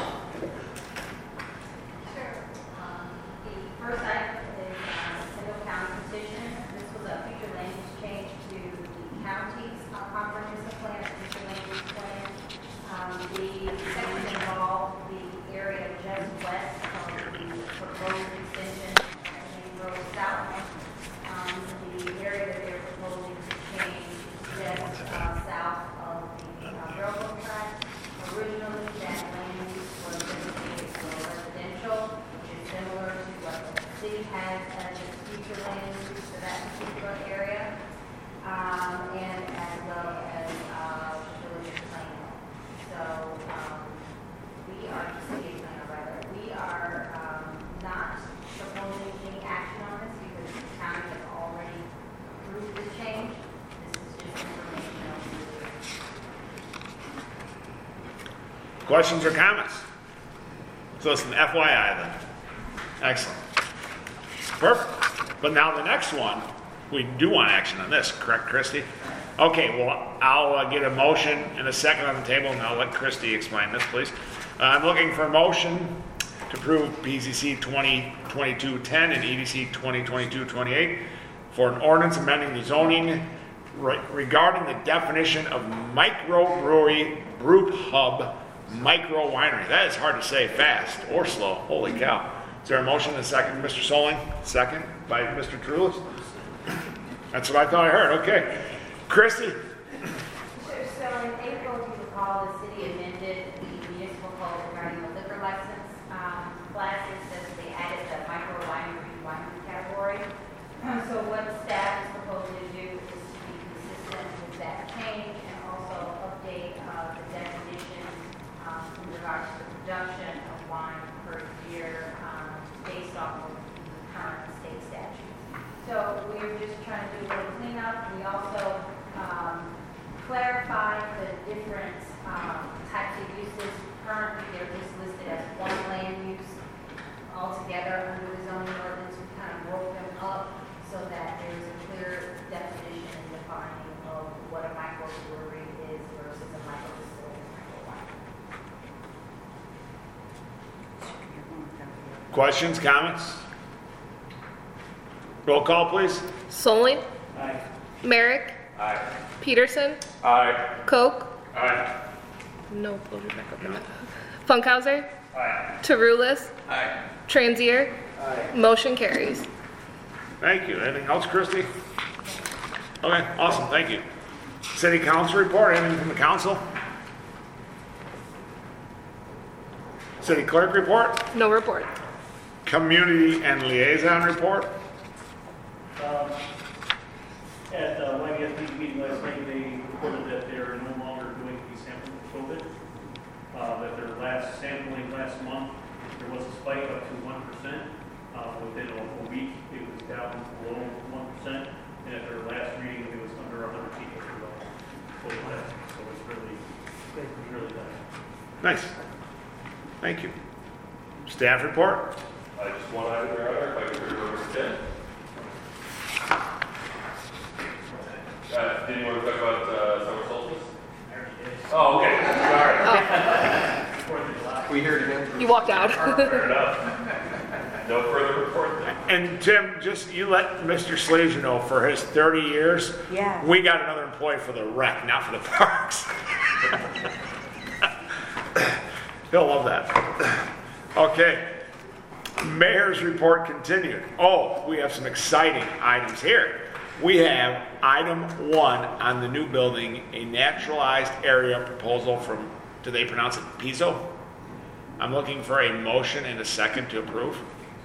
Um, The first item is uh, single county petition. This was a future land use change to the county's uh, comprehensive plan, future land use plan. Um, The section involved the area just west of the proposed extension of Main Road South. Um, The area that they're proposing to change is just uh, south of the uh, railroad track. Originally, that land use was designated for residential, which is similar to what the city has as its future land use for that particular area, um, and as well as uh, village plan. So um, we are, city plan rather, we are um, not proposing any action on this because the county has already approved the change. This is just information on the Questions or comments? So it's an F Y I then. Excellent. Perfect. But now the next one, we do want action on this, correct, Christy? Okay, well, I'll uh, get a motion and a second on the table, and I'll let Christy explain this, please. Uh, I'm looking for a motion to approve P Z C twenty twenty-two ten and E D C twenty twenty-two twenty-eight for an ordinance amending the zoning re- regarding the definition of microbrewery brew pub micro winery. That is hard to say fast or slow. Holy cow. Is there a motion and a second? Mister Solling, second by Mister Trulis. That's what I thought I heard. Okay. Christy? Sure. So in April, if you recall, the city amended the municipal code regarding the liquor license um, classes, so they added the micro winery winery category. So what staff is proposing to do is to be consistent with that change and also update uh, the definition um, in regards to the production of wine per year um, based off of the current state statutes. So we're just trying to do a little cleanup. We also um, clarify the different um, types of uses. Currently, they're just listed as one land use altogether under the zoning ordinance. We kind of broke them up so that there's a clear definition and defining of what a microbrewery is versus a microdistillery. Questions, comments? Roll call, please. Solly. Aye. Merrick. Aye. Peterson. Aye. Koch. Aye. No, Plotier back up in that. Funkhauser. Aye. Tarulis. Aye. Transier. Motion carries. Thank you. Anything else, Christie? Okay, awesome, thank you. City council report, anything from the council? City clerk report? No report. Community and liaison report? Um, At uh, Y B S P meeting last night, they reported that they're no longer doing the sampling for COVID. Uh, That their last sampling last month, there was a spike up to one percent. Uh, Within a a week, it was down below one percent. And at their last reading, it was under one hundred people who were COVID tested. So it's really, it's really bad. Nice. Thank you. Staff report? I just one item there, if I could turn it over to Ted. Uh, did you want to talk about uh, summer solstice? Oh, okay. Sorry. Can we hear it again? You walked out. Fair enough. No further report then. And Tim, just you let Mister Slazer know for his thirty years, Yeah. we got another employee for the rec, not for the parks. He'll love that. Okay. Mayor's report continued. Oh, we have some exciting items here. We have item one on the new building, a naturalized area proposal from, do they pronounce it Pizzo? I'm looking for a motion and a second to approve.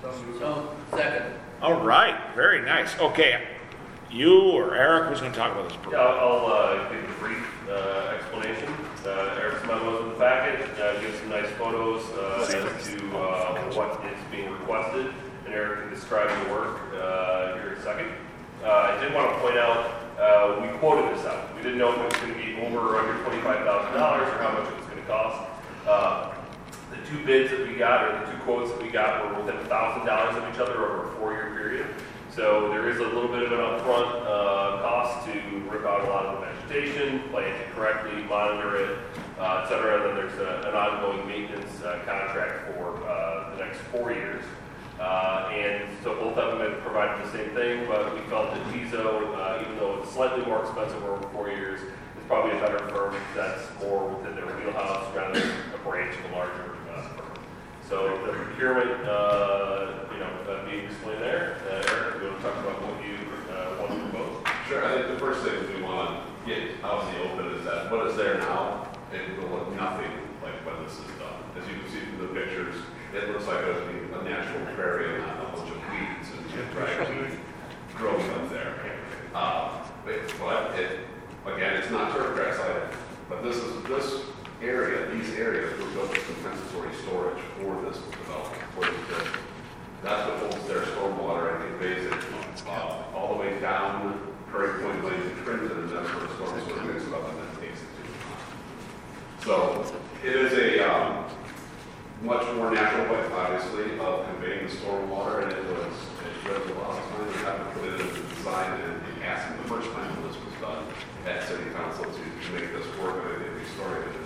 So, second. All right, very nice. Okay, you or Eric, who's going to talk about this? Yeah, I'll, I'll uh, give a brief uh, explanation. Uh, Eric's memo is in the packet, uh, gives some nice photos uh, as to uh, what is being requested, and Eric can describe the work uh, here in a second. Uh, I did want to point out, uh, we quoted this out. We didn't know if it was going to be over or under twenty-five thousand dollars or how much it was going to cost. Uh, the two bids that we got, or the two quotes that we got, were within one thousand dollars of each other over a four-year period. So there is a little bit of an upfront uh, cost to rip out a lot of the vegetation, plant it correctly, monitor it, uh, et cetera. And then there's a, an ongoing maintenance uh, contract for uh, the next four years. Uh, and so both of them have provided the same thing, but we felt that Pizzo, uh, even though it's slightly more expensive over four years, is probably a better firm that's more within their wheelhouse rather than a branch of a larger uh, firm. So the procurement, uh, you know, uh, being displayed there. Uh, Eric, you want to talk about what you uh, want to propose? Sure, I think the first thing we want to get out in the open is that what is there now, it will look nothing like when this is done. As you can see from the pictures, it looks like a, a natural prairie and not a bunch of weeds and dried weed growing up there. Uh, but, but it, again, it's not turf grass either. But this is this area, these areas were built as compensatory storage for this development, for the district. That's what holds their stormwater and conveys it uh, all the way down Prairie Point Lane to Trenton, and that's where the storm sort of mixes up and then takes it to the pond. So it is a um, much more natural way, obviously, of conveying the stormwater, and it was, it was a lot of time we had to put it in the design and the asking the first time when this was done at City Council to, to make this work, and it restarted it.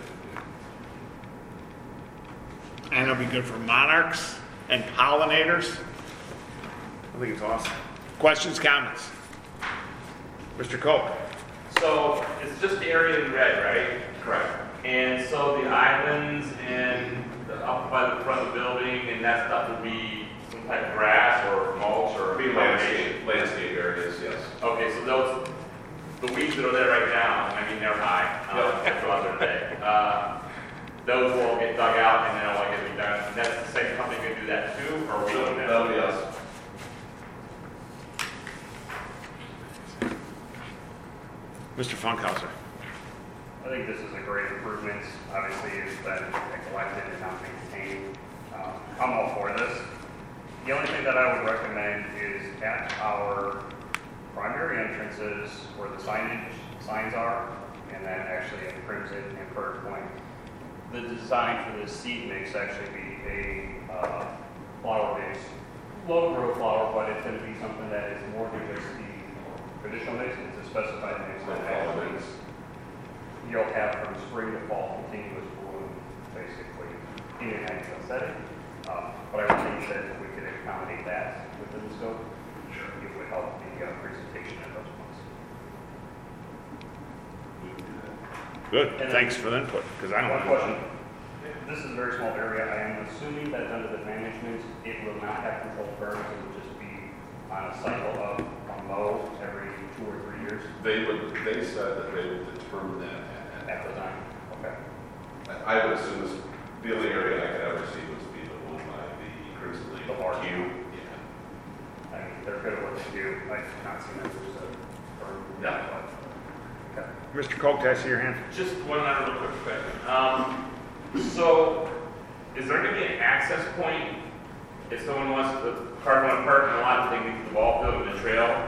And it'll be good for monarchs and pollinators. I think it's awesome. Questions, comments? Mister Koch. So it's just the area in red, right? Correct. And so the islands and the, up by the front of the building and that stuff would be some type of grass or mulch or Be landscape, landscape areas, yes. Okay, so those, the weeds that are there right now, I mean, they're high. Uh, Yep. throughout their day. Uh, those will get dug out and then it'll all get redone. And that's the same company can do that too, or are we doing that? That'll be us. Mister Funkhauser. I think this is a great improvement. Obviously, it's been neglected and not maintained. Um, I'm all for this. The only thing that I would recommend is at our primary entrances where the signage signs are, and then actually at Crimson and Bird Point, the design for this seed mix actually be a uh, flower-based, low-growth flower, but it's going to be something that is more than just the traditional mix. It's a specified mix that actually you'll have from spring to fall continuous bloom, basically, in an ideal setting. Um, But I would think that if we could accommodate that within the scope, it would help the uh, presentation at those points. Good, And thanks for the input, because I don't One know. question. This is a very small area. I am assuming that under the management, it will not have controlled burns. It will just be on a cycle of a mow every two or three years They would, they said that they would determine that at, at the time. Okay. I I would assume this, the only area I could ever see was be the one by the Crimson Lake. The bar. Q. Yeah. I mean, they're good at what they do. I've not seen them use a burn. Yeah. Okay. Mister Koch, did I see your hand? Just one other real quick question. Um, so, is there going to be an access point if someone wants to, the car want to park in a lot, they get to the ball field or the trail?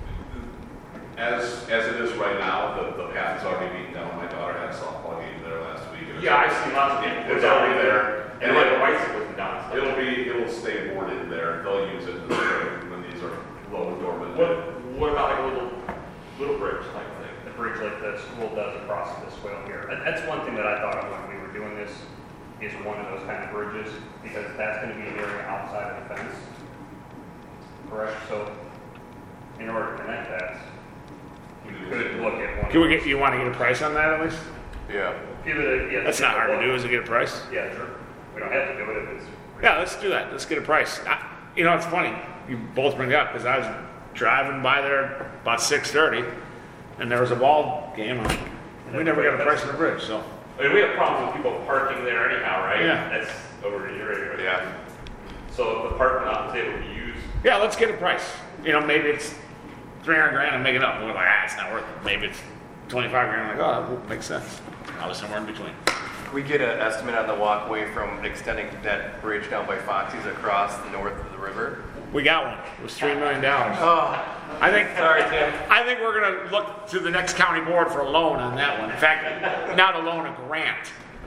As, as it is right now, the, the path is already beaten down. My daughter had a softball game there last week. It was- Yeah, I see lots of people It's put down already there, and like bicycles and down. and stuff. It'll be, it will stay boarded there. They'll use it in the spring when these are low and dormant. What, what about like a little, little bridge type thing? The bridge like the school does across the swale here. That- That's one thing that I thought of when we were doing this, is one of those kind of bridges, because that's going to be an area outside of the fence. Correct? So, in order to connect that, you could look at one. Can we get, you want to get a price on that at least? Yeah. Give it a, yeah. That's not hard to do, is to get a price? Yeah, sure. We don't have to do it if it's. Yeah, let's do that. Let's get a price. I, you know, it's funny. You both bring it up because I was driving by there about six thirty, and there was a ball game on. We never got a price on the bridge, so. I mean, we have problems with people parking there anyhow, right? Yeah. That's over to your area. Yeah. So if the parking lot is able to be used, Yeah, let's get a price. You know, maybe it's three hundred grand and make it up. We're like, ah, it's not worth it. Maybe it's twenty-five grand. Like, oh, that makes sense. Probably somewhere in between. Can we get an estimate on the walkway from extending that bridge down by Foxy's across the north of the river? We got one. It was three million dollars. Oh, I think. sorry, Tim. I think we're going to look to the next county board for a loan on that one. In fact, not a loan, a grant.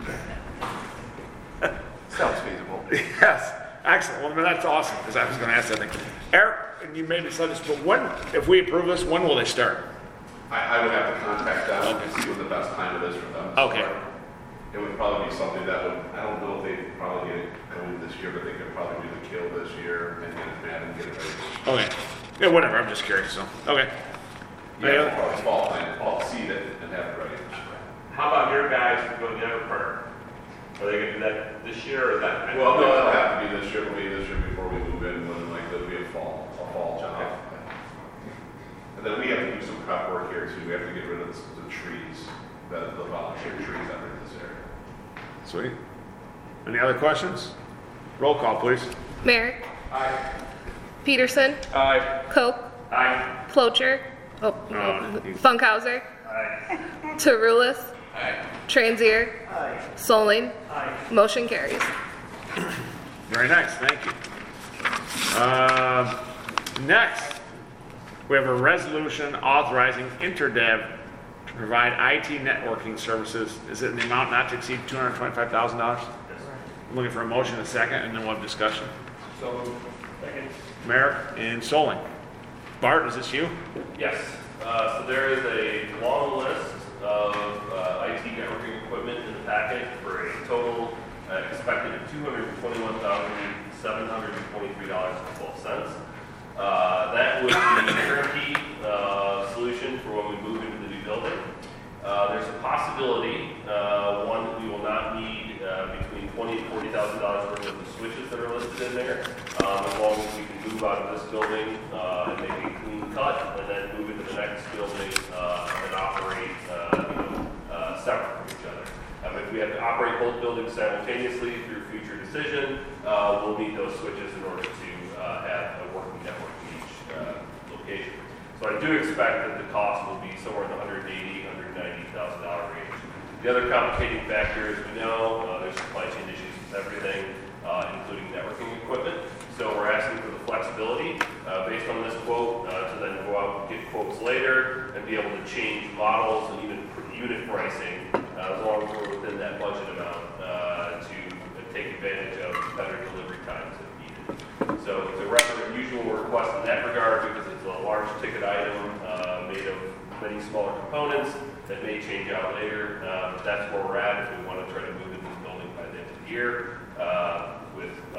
Sounds feasible. Yes, excellent. Well, I mean, that's awesome because I was going to ask that thing. Eric, and you maybe said this, but when, if we approve this, when will they start? I, I would have to contact them and see when the best time it is for them. to Okay. start. It would probably be something that would, I don't know if they could probably get it going this year, but they could probably do the kill this year and get it mad and get it ready. Okay. Yeah, whatever. I'm just curious. So, okay. Any Yeah, other- probably fall time, fall seed it and have it ready. how about your guys who go to the other park? Are they gonna do that this year or is that? Well, no, it'll have to be this year, it'll be this year before we move in, when like, it'll be a fall, a fall job. And then we have to do some prep work here too, we have to get rid of the, the trees, the, the volunteer trees that are in this area. Sweet. Any other questions? Roll call, please. Merrick, Aye. Peterson, Aye. Koch, Aye. Flocher, oh, No, Funkhauser, Aye. Tarulis, Aye. Transier, Aye. Solling. Aye. Motion carries. Very nice. Thank you. Uh, next, we have a resolution authorizing Interdev to provide I T networking services. Is it in the amount not to exceed two hundred twenty-five thousand dollars? I'm looking for a motion in a second, and then we'll have discussion. So, second. Merrick and Solling. Bart, is this you? Yes, uh, so there is a long list of uh, I T networking equipment in the packet for a total uh, expected of two hundred twenty-one thousand seven hundred twenty-three dollars and twelve cents. Uh, that would be a turnkey uh, solution for when we move into the new building. Uh, there's a possibility, uh, one, that we will not need uh, between twenty and forty thousand dollars worth of the switches that are listed in there, um, as long as we can move out of this building uh, and make a clean cut, and then move into the next building uh, and operate uh, you know, uh, separate from each other. Um, if we have to operate both buildings simultaneously through future decision, uh, we'll need those switches in order to uh, have a working network in each uh, location. So I do expect that the cost will be somewhere in the one hundred eighty thousand dollars, one hundred ninety thousand dollars range. The other complicating factor, as we know, uh, there's supply chain issues with everything, uh, including networking equipment. So we're asking for the flexibility uh, based on this quote uh, to then go out and get quotes later and be able to change models and even unit pricing uh, as long as we're within that budget amount uh, to take advantage of better delivery times if needed. So it's a rather unusual request in that regard because it's a large ticket item uh, made of many smaller components that may change out later. Uh, that's where we're at if we want to try to move into the building by the end of the year uh, with uh,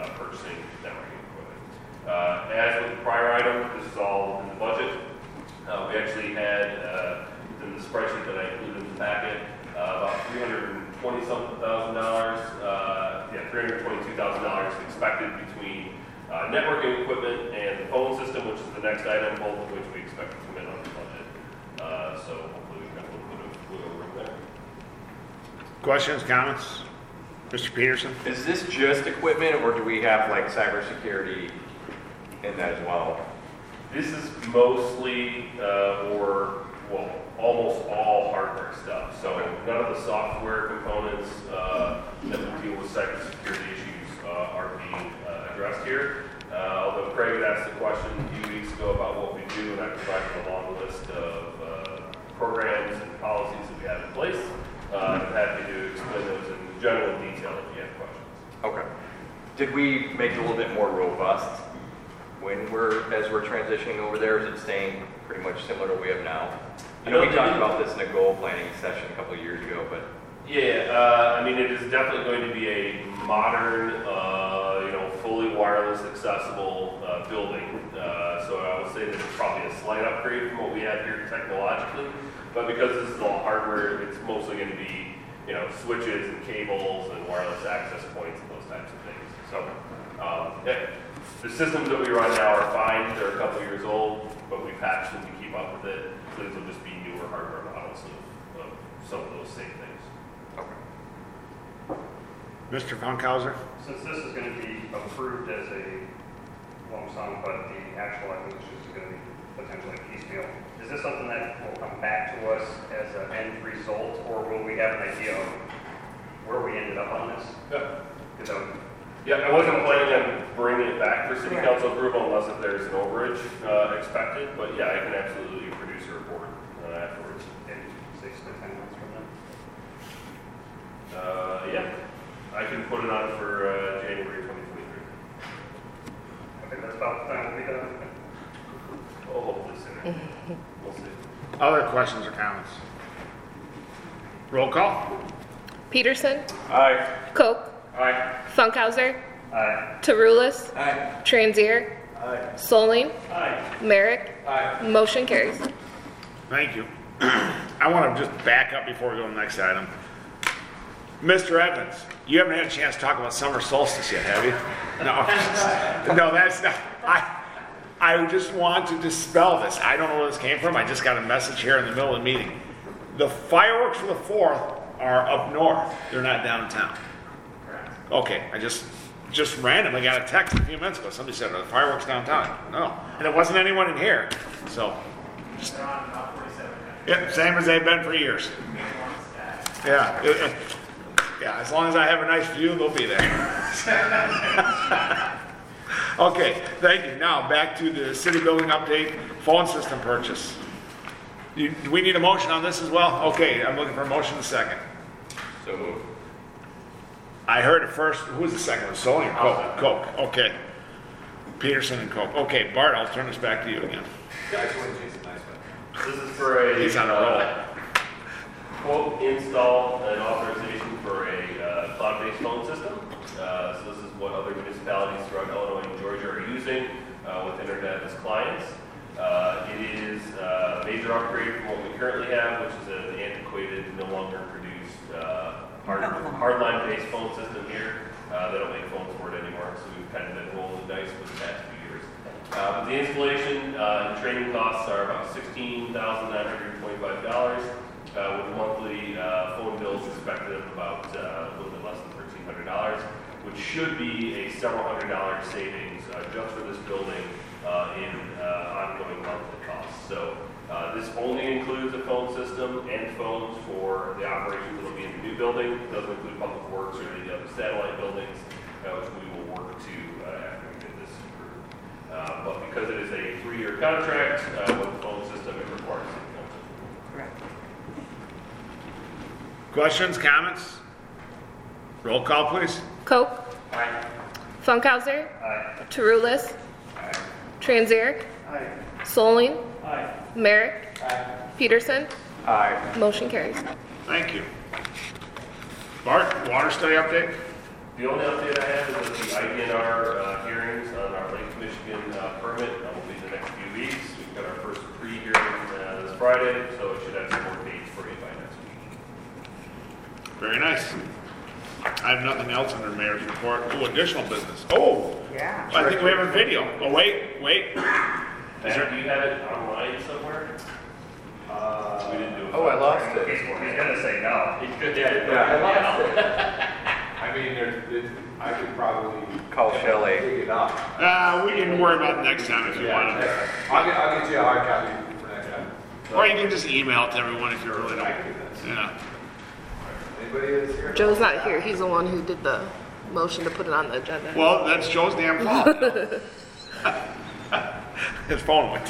uh, purchasing networking equipment. Uh, as with the prior item, this is all in the budget. Uh, we actually had, uh, within the spreadsheet that I included in the packet, uh, about three hundred twenty something thousand dollars, uh, yeah, three hundred twenty-two thousand dollars expected between uh, networking equipment and the phone system, which is the next item, both of which we expect to come in on the budget. Uh, so hopefully we've got a little bit of wiggle room there. Questions, comments? Mister Peterson? Is this just equipment, or do we have like cybersecurity in that as well? This is mostly, uh, or, well, almost all hardware stuff. So none of the software components uh, that would deal with cybersecurity issues uh, are being uh, addressed here. Uh, although Craig had asked the question a few weeks ago about what we do, and I provided a long list of uh, programs and policies that we have in place. Uh, I'm happy to explain those in general detail if you have questions. Okay. Did we make it a little bit more robust when we're, as we're transitioning over there? Is it staying pretty much similar to what we have now? I know we talked about this in a goal planning session a couple of years ago, but. Yeah, uh, I mean, it is definitely going to be a modern, uh, you know, fully wireless accessible uh, building. Uh, so I would say that it's probably a slight upgrade from what we have here technologically. But because this is all hardware, it's mostly going to be, you know, switches and cables and wireless access points and those types of things. So um, yeah, the systems that we run now are fine. They're a couple years old, but we patched them to keep up with it. So these will just be newer hardware models of, of some of those same things. Okay. Mister Funkhauser? Since this is going to be approved as a lump sum, but the actual acquisition is going to be potentially piecemeal, is this something that will come back to us as an end result, or will we have an idea of where we ended up on this? Yeah. Um, yeah, I wasn't planning on bringing it back for city council approval unless if there's an overage uh, expected, but yeah, I can absolutely produce a report uh, afterwards. In six to ten months from now? Uh, yeah, I can put it on for uh, January twenty twenty-three. I think that's about the time we'll be done. Oh, hopefully sooner. We'll see. Other questions or comments? Roll call. Peterson, Aye. Koch, Aye. Funkhauser, Aye. Tarulis, Aye. Transier, Aye. Soling, Aye. Merrick. Aye. Motion carries. Thank you. I want to just back up before we go to the next item. Mister Evans, you haven't had a chance to talk about summer solstice yet, have you? No, no, that's not. I, I just want to dispel this. I don't know where this came from. I just got a message here in the middle of the meeting. The fireworks for the fourth are up north. They're not downtown. Okay, I just just randomly got a text a few minutes ago. Somebody said, are the fireworks downtown? No. And it wasn't anyone in here. So, just, They're on about forty-seven. yeah, same as they've been for years. Yeah. It, it, yeah, as long as I have a nice view, they'll be there. Okay, thank you. Now, back to the city building update, phone system purchase. You, do we need a motion on this as well? Okay, I'm looking for a motion in a second. So moved. I heard it first. Who was the second one? Soling or Koch? Koch. Okay. Peterson and Koch. Okay, Bart, I'll turn this back to you again. Guys, what is Jason? Nice one. This is for a He's on a roll. uh, quote install an authorization for a uh, cloud-based phone system. Uh, so this is what other municipalities throughout Illinois and Georgia are using uh, with internet as clients. Uh, it is a major upgrade from what we currently have, which is an antiquated, no longer produced uh, hard, hardline-based phone system here. Uh, they don't make phones for it anymore, so we've kind of been rolling the dice for the past few years. Uh, the installation uh, and training costs are about sixteen thousand nine hundred twenty-five dollars, uh, with monthly uh, phone bills expected of about uh, a little bit less than thirteen hundred dollars, which should be a several hundred dollar savings uh, just for this building uh, in uh, ongoing monthly costs. So uh, this only includes a phone system and phones for the operations that will be in the new building. It doesn't include public works or any of the other satellite buildings, uh, which we will work to uh, after we get this approved. Uh, but because it is a three-year contract uh, with the phone system, it requires city council. Correct. Questions, comments? Roll call, please. Koch, Aye. Funkhauser, Aye. Tarulis, Transier, Aye. Soling, Aye. Merrick, Peterson. Aye. Motion carries. Thank you. Bart, water study update? The only update I have is that the I D N R uh, hearings on our Lake Michigan uh, permit uh, will be the next few weeks. We've got our first pre-hearing uh, this Friday, so it should have some more dates for you by next week. Very nice. I have nothing else under the mayor's report. Oh, additional business. Oh, Yeah. I think we have a video. Oh, wait, wait. Matt, do you have it online somewhere? Uh, We didn't do it. Oh, I lost it. He's, he's gonna say no. He could, Yeah, yeah, I lost it. I mean, there's, there's, I could probably. Call Shelley. Dig it up. Uh, we can worry about it next time if you want. Yeah, I'll get, I'll get you a hard copy for next time. Or you can just email it to everyone if you really don't. Yeah. Anybody that's here? Joe's not here. He's the one who did the motion to put it on the agenda. Well, that's Joe's damn fault. His phone went.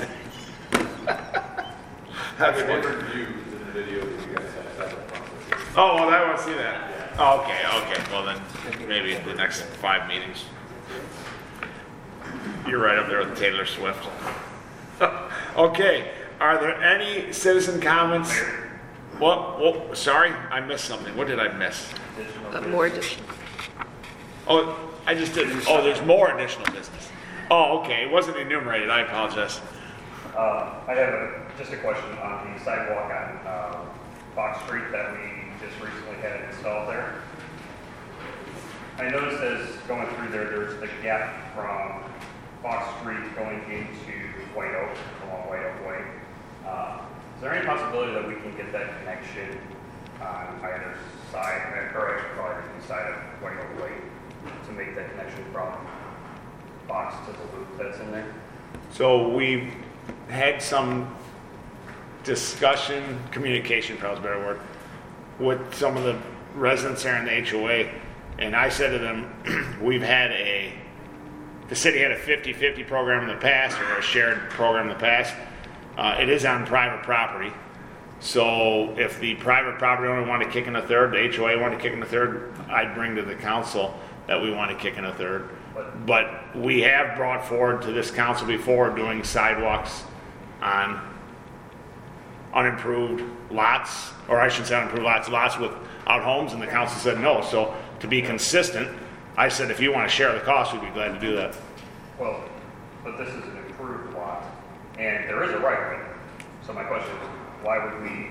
I have a different view than the video that you guys have. That's what I'm saying. Oh, well, I want to see that. Oh, okay, okay. Well, then maybe the next five meetings. You're right up there with Taylor Swift. Okay. Are there any citizen comments? What? Well, sorry, I missed something. What did I miss? Uh, more addition. Oh, I just didn't. Oh, there's more additional business. Oh, okay. It wasn't enumerated. I apologize. Uh, I have a, just a question on the sidewalk on uh, Fox Street that we just recently had installed there. I noticed as going through there, there's the gap from Fox Street going into White Oak, along White Oak Way. Uh, is there any possibility that we can get that connection on either side, or actually probably the side of White Oak Way, to make that connection from Fox to the loop that's in there? So we had some discussion, communication, probably is a better word, with some of the residents there in the H O A. And I said to them, we've had a, the city had a fifty-fifty program in the past, or a shared program in the past. Uh, it is on private property. So if the private property owner wanted to kick in a third, the H O A wanted to kick in a third, I'd bring to the council that we want to kick in a third. But we have brought forward to this council before doing sidewalks on unimproved lots, or I should say unimproved lots, lots without homes, and the council said no. So to be consistent, I said if you want to share the cost, we'd be glad to do that. Well, but this is an improved lot, and there is a right of way. So my question is, why would we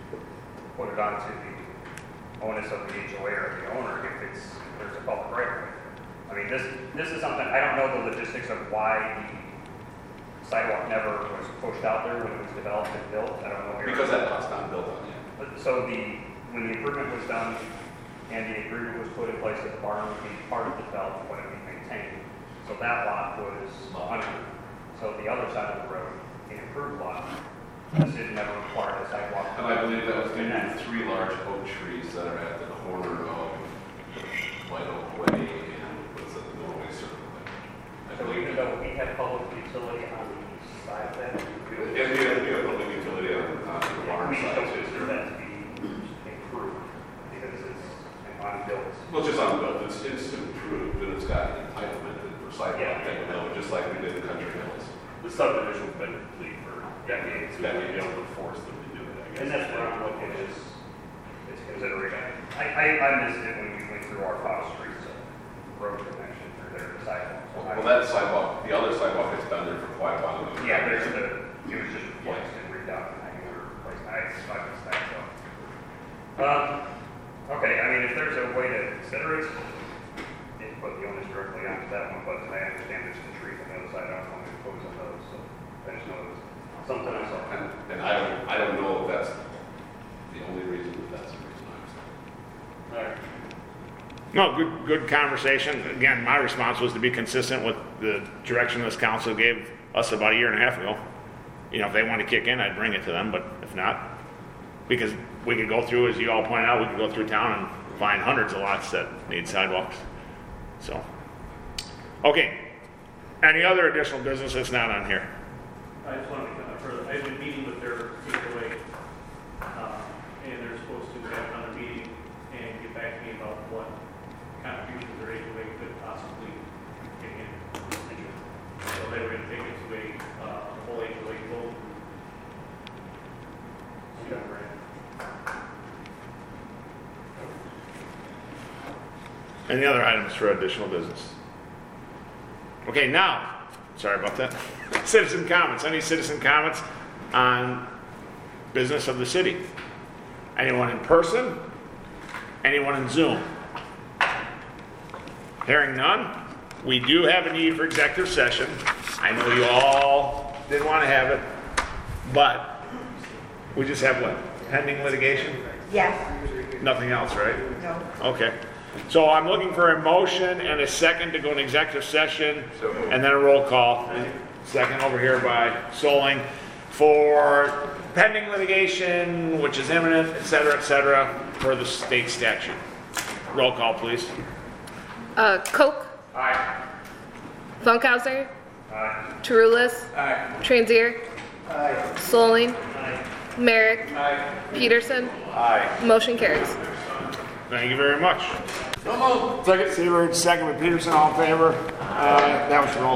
put it onto the onus of the H O A or the owner if it's, there's a public right of way? I mean, this, this is something, I don't know the logistics of why the sidewalk never was pushed out there when it was developed and built. I don't know. Because that lot's not built on yet. But, so the, when the improvement was done and the agreement was put in place that the barn would be part of the development, would be maintained. So that lot was under. So the other side of the road, the improved lot, this did never require a sidewalk. And I believe that was going to be three large oak trees that are at the corner of White Oak Way and what's it, the Norway Circle. So even though we had public utility on the east side of that, And we have, we have public utility on, on the water we side. don't consider that to be improved because it's unbuilt. Well, it's just unbuilt, it's, it's improved, and it's got entitlement for sidewalk, Yeah. that would know, just like we did in Country Hills. The subdivision's been complete for decades, we would be able to force them to do it, I guess. And that's what I'm looking is, is considering. I, I, I missed it when we went through our Fox Street uh, road connection through there, the sidewalk. So I- Well, that sidewalk, the other sidewalk has been there for quite a while now. Yeah, there's the, it was just replaced and redone, and I think we were replaced, I, I missed that, so. Um, okay, I mean, if there's a way to consider it, it put the onus directly onto that one, but I understand there's the trees on the other side, I don't want to impose on those, so I just know it's something I saw. And, and I don't, I don't know if that's the only reason, but that's the reason I'm saying. All right. No, good, good conversation. Again, my response was to be consistent with the direction this council gave us about a year and a half ago. You know, if they want to kick in, I'd bring it to them, but if not, because we could go through, as you all pointed out, we could go through town and find hundreds of lots that need sidewalks. So, okay. Any other additional business that's not on here? I just wanted to comment further. I've been meeting with their H O A, uh, and they're supposed to have another meeting and get back to me about what contributions their H O A could possibly kick in. So they were going to take it to a uh, whole H O A vote. Any other items for additional business? Okay, now, sorry about that. Citizen comments. Any citizen comments on business of the city? Anyone in person? Anyone in Zoom? Hearing none, we do have a need for executive session. I know you all didn't want to have it, but we just have what? Pending litigation? Yes. Nothing else, right? No. Okay. So I'm looking for a motion and a second to go into executive session, and then a roll call. Second over here by Soling for pending litigation, which is imminent, et cetera, et cetera, for the state statute. Roll call, please. Uh, Koch. Aye. Funkhauser. Aye. Tarulis. Aye. Transier. Aye. Soling. Aye. Merrick. Aye. Peterson. Aye. Motion carries. Thank you very much. So moved. Second, Seaver, second with Peterson, all in favor? Uh, that was roll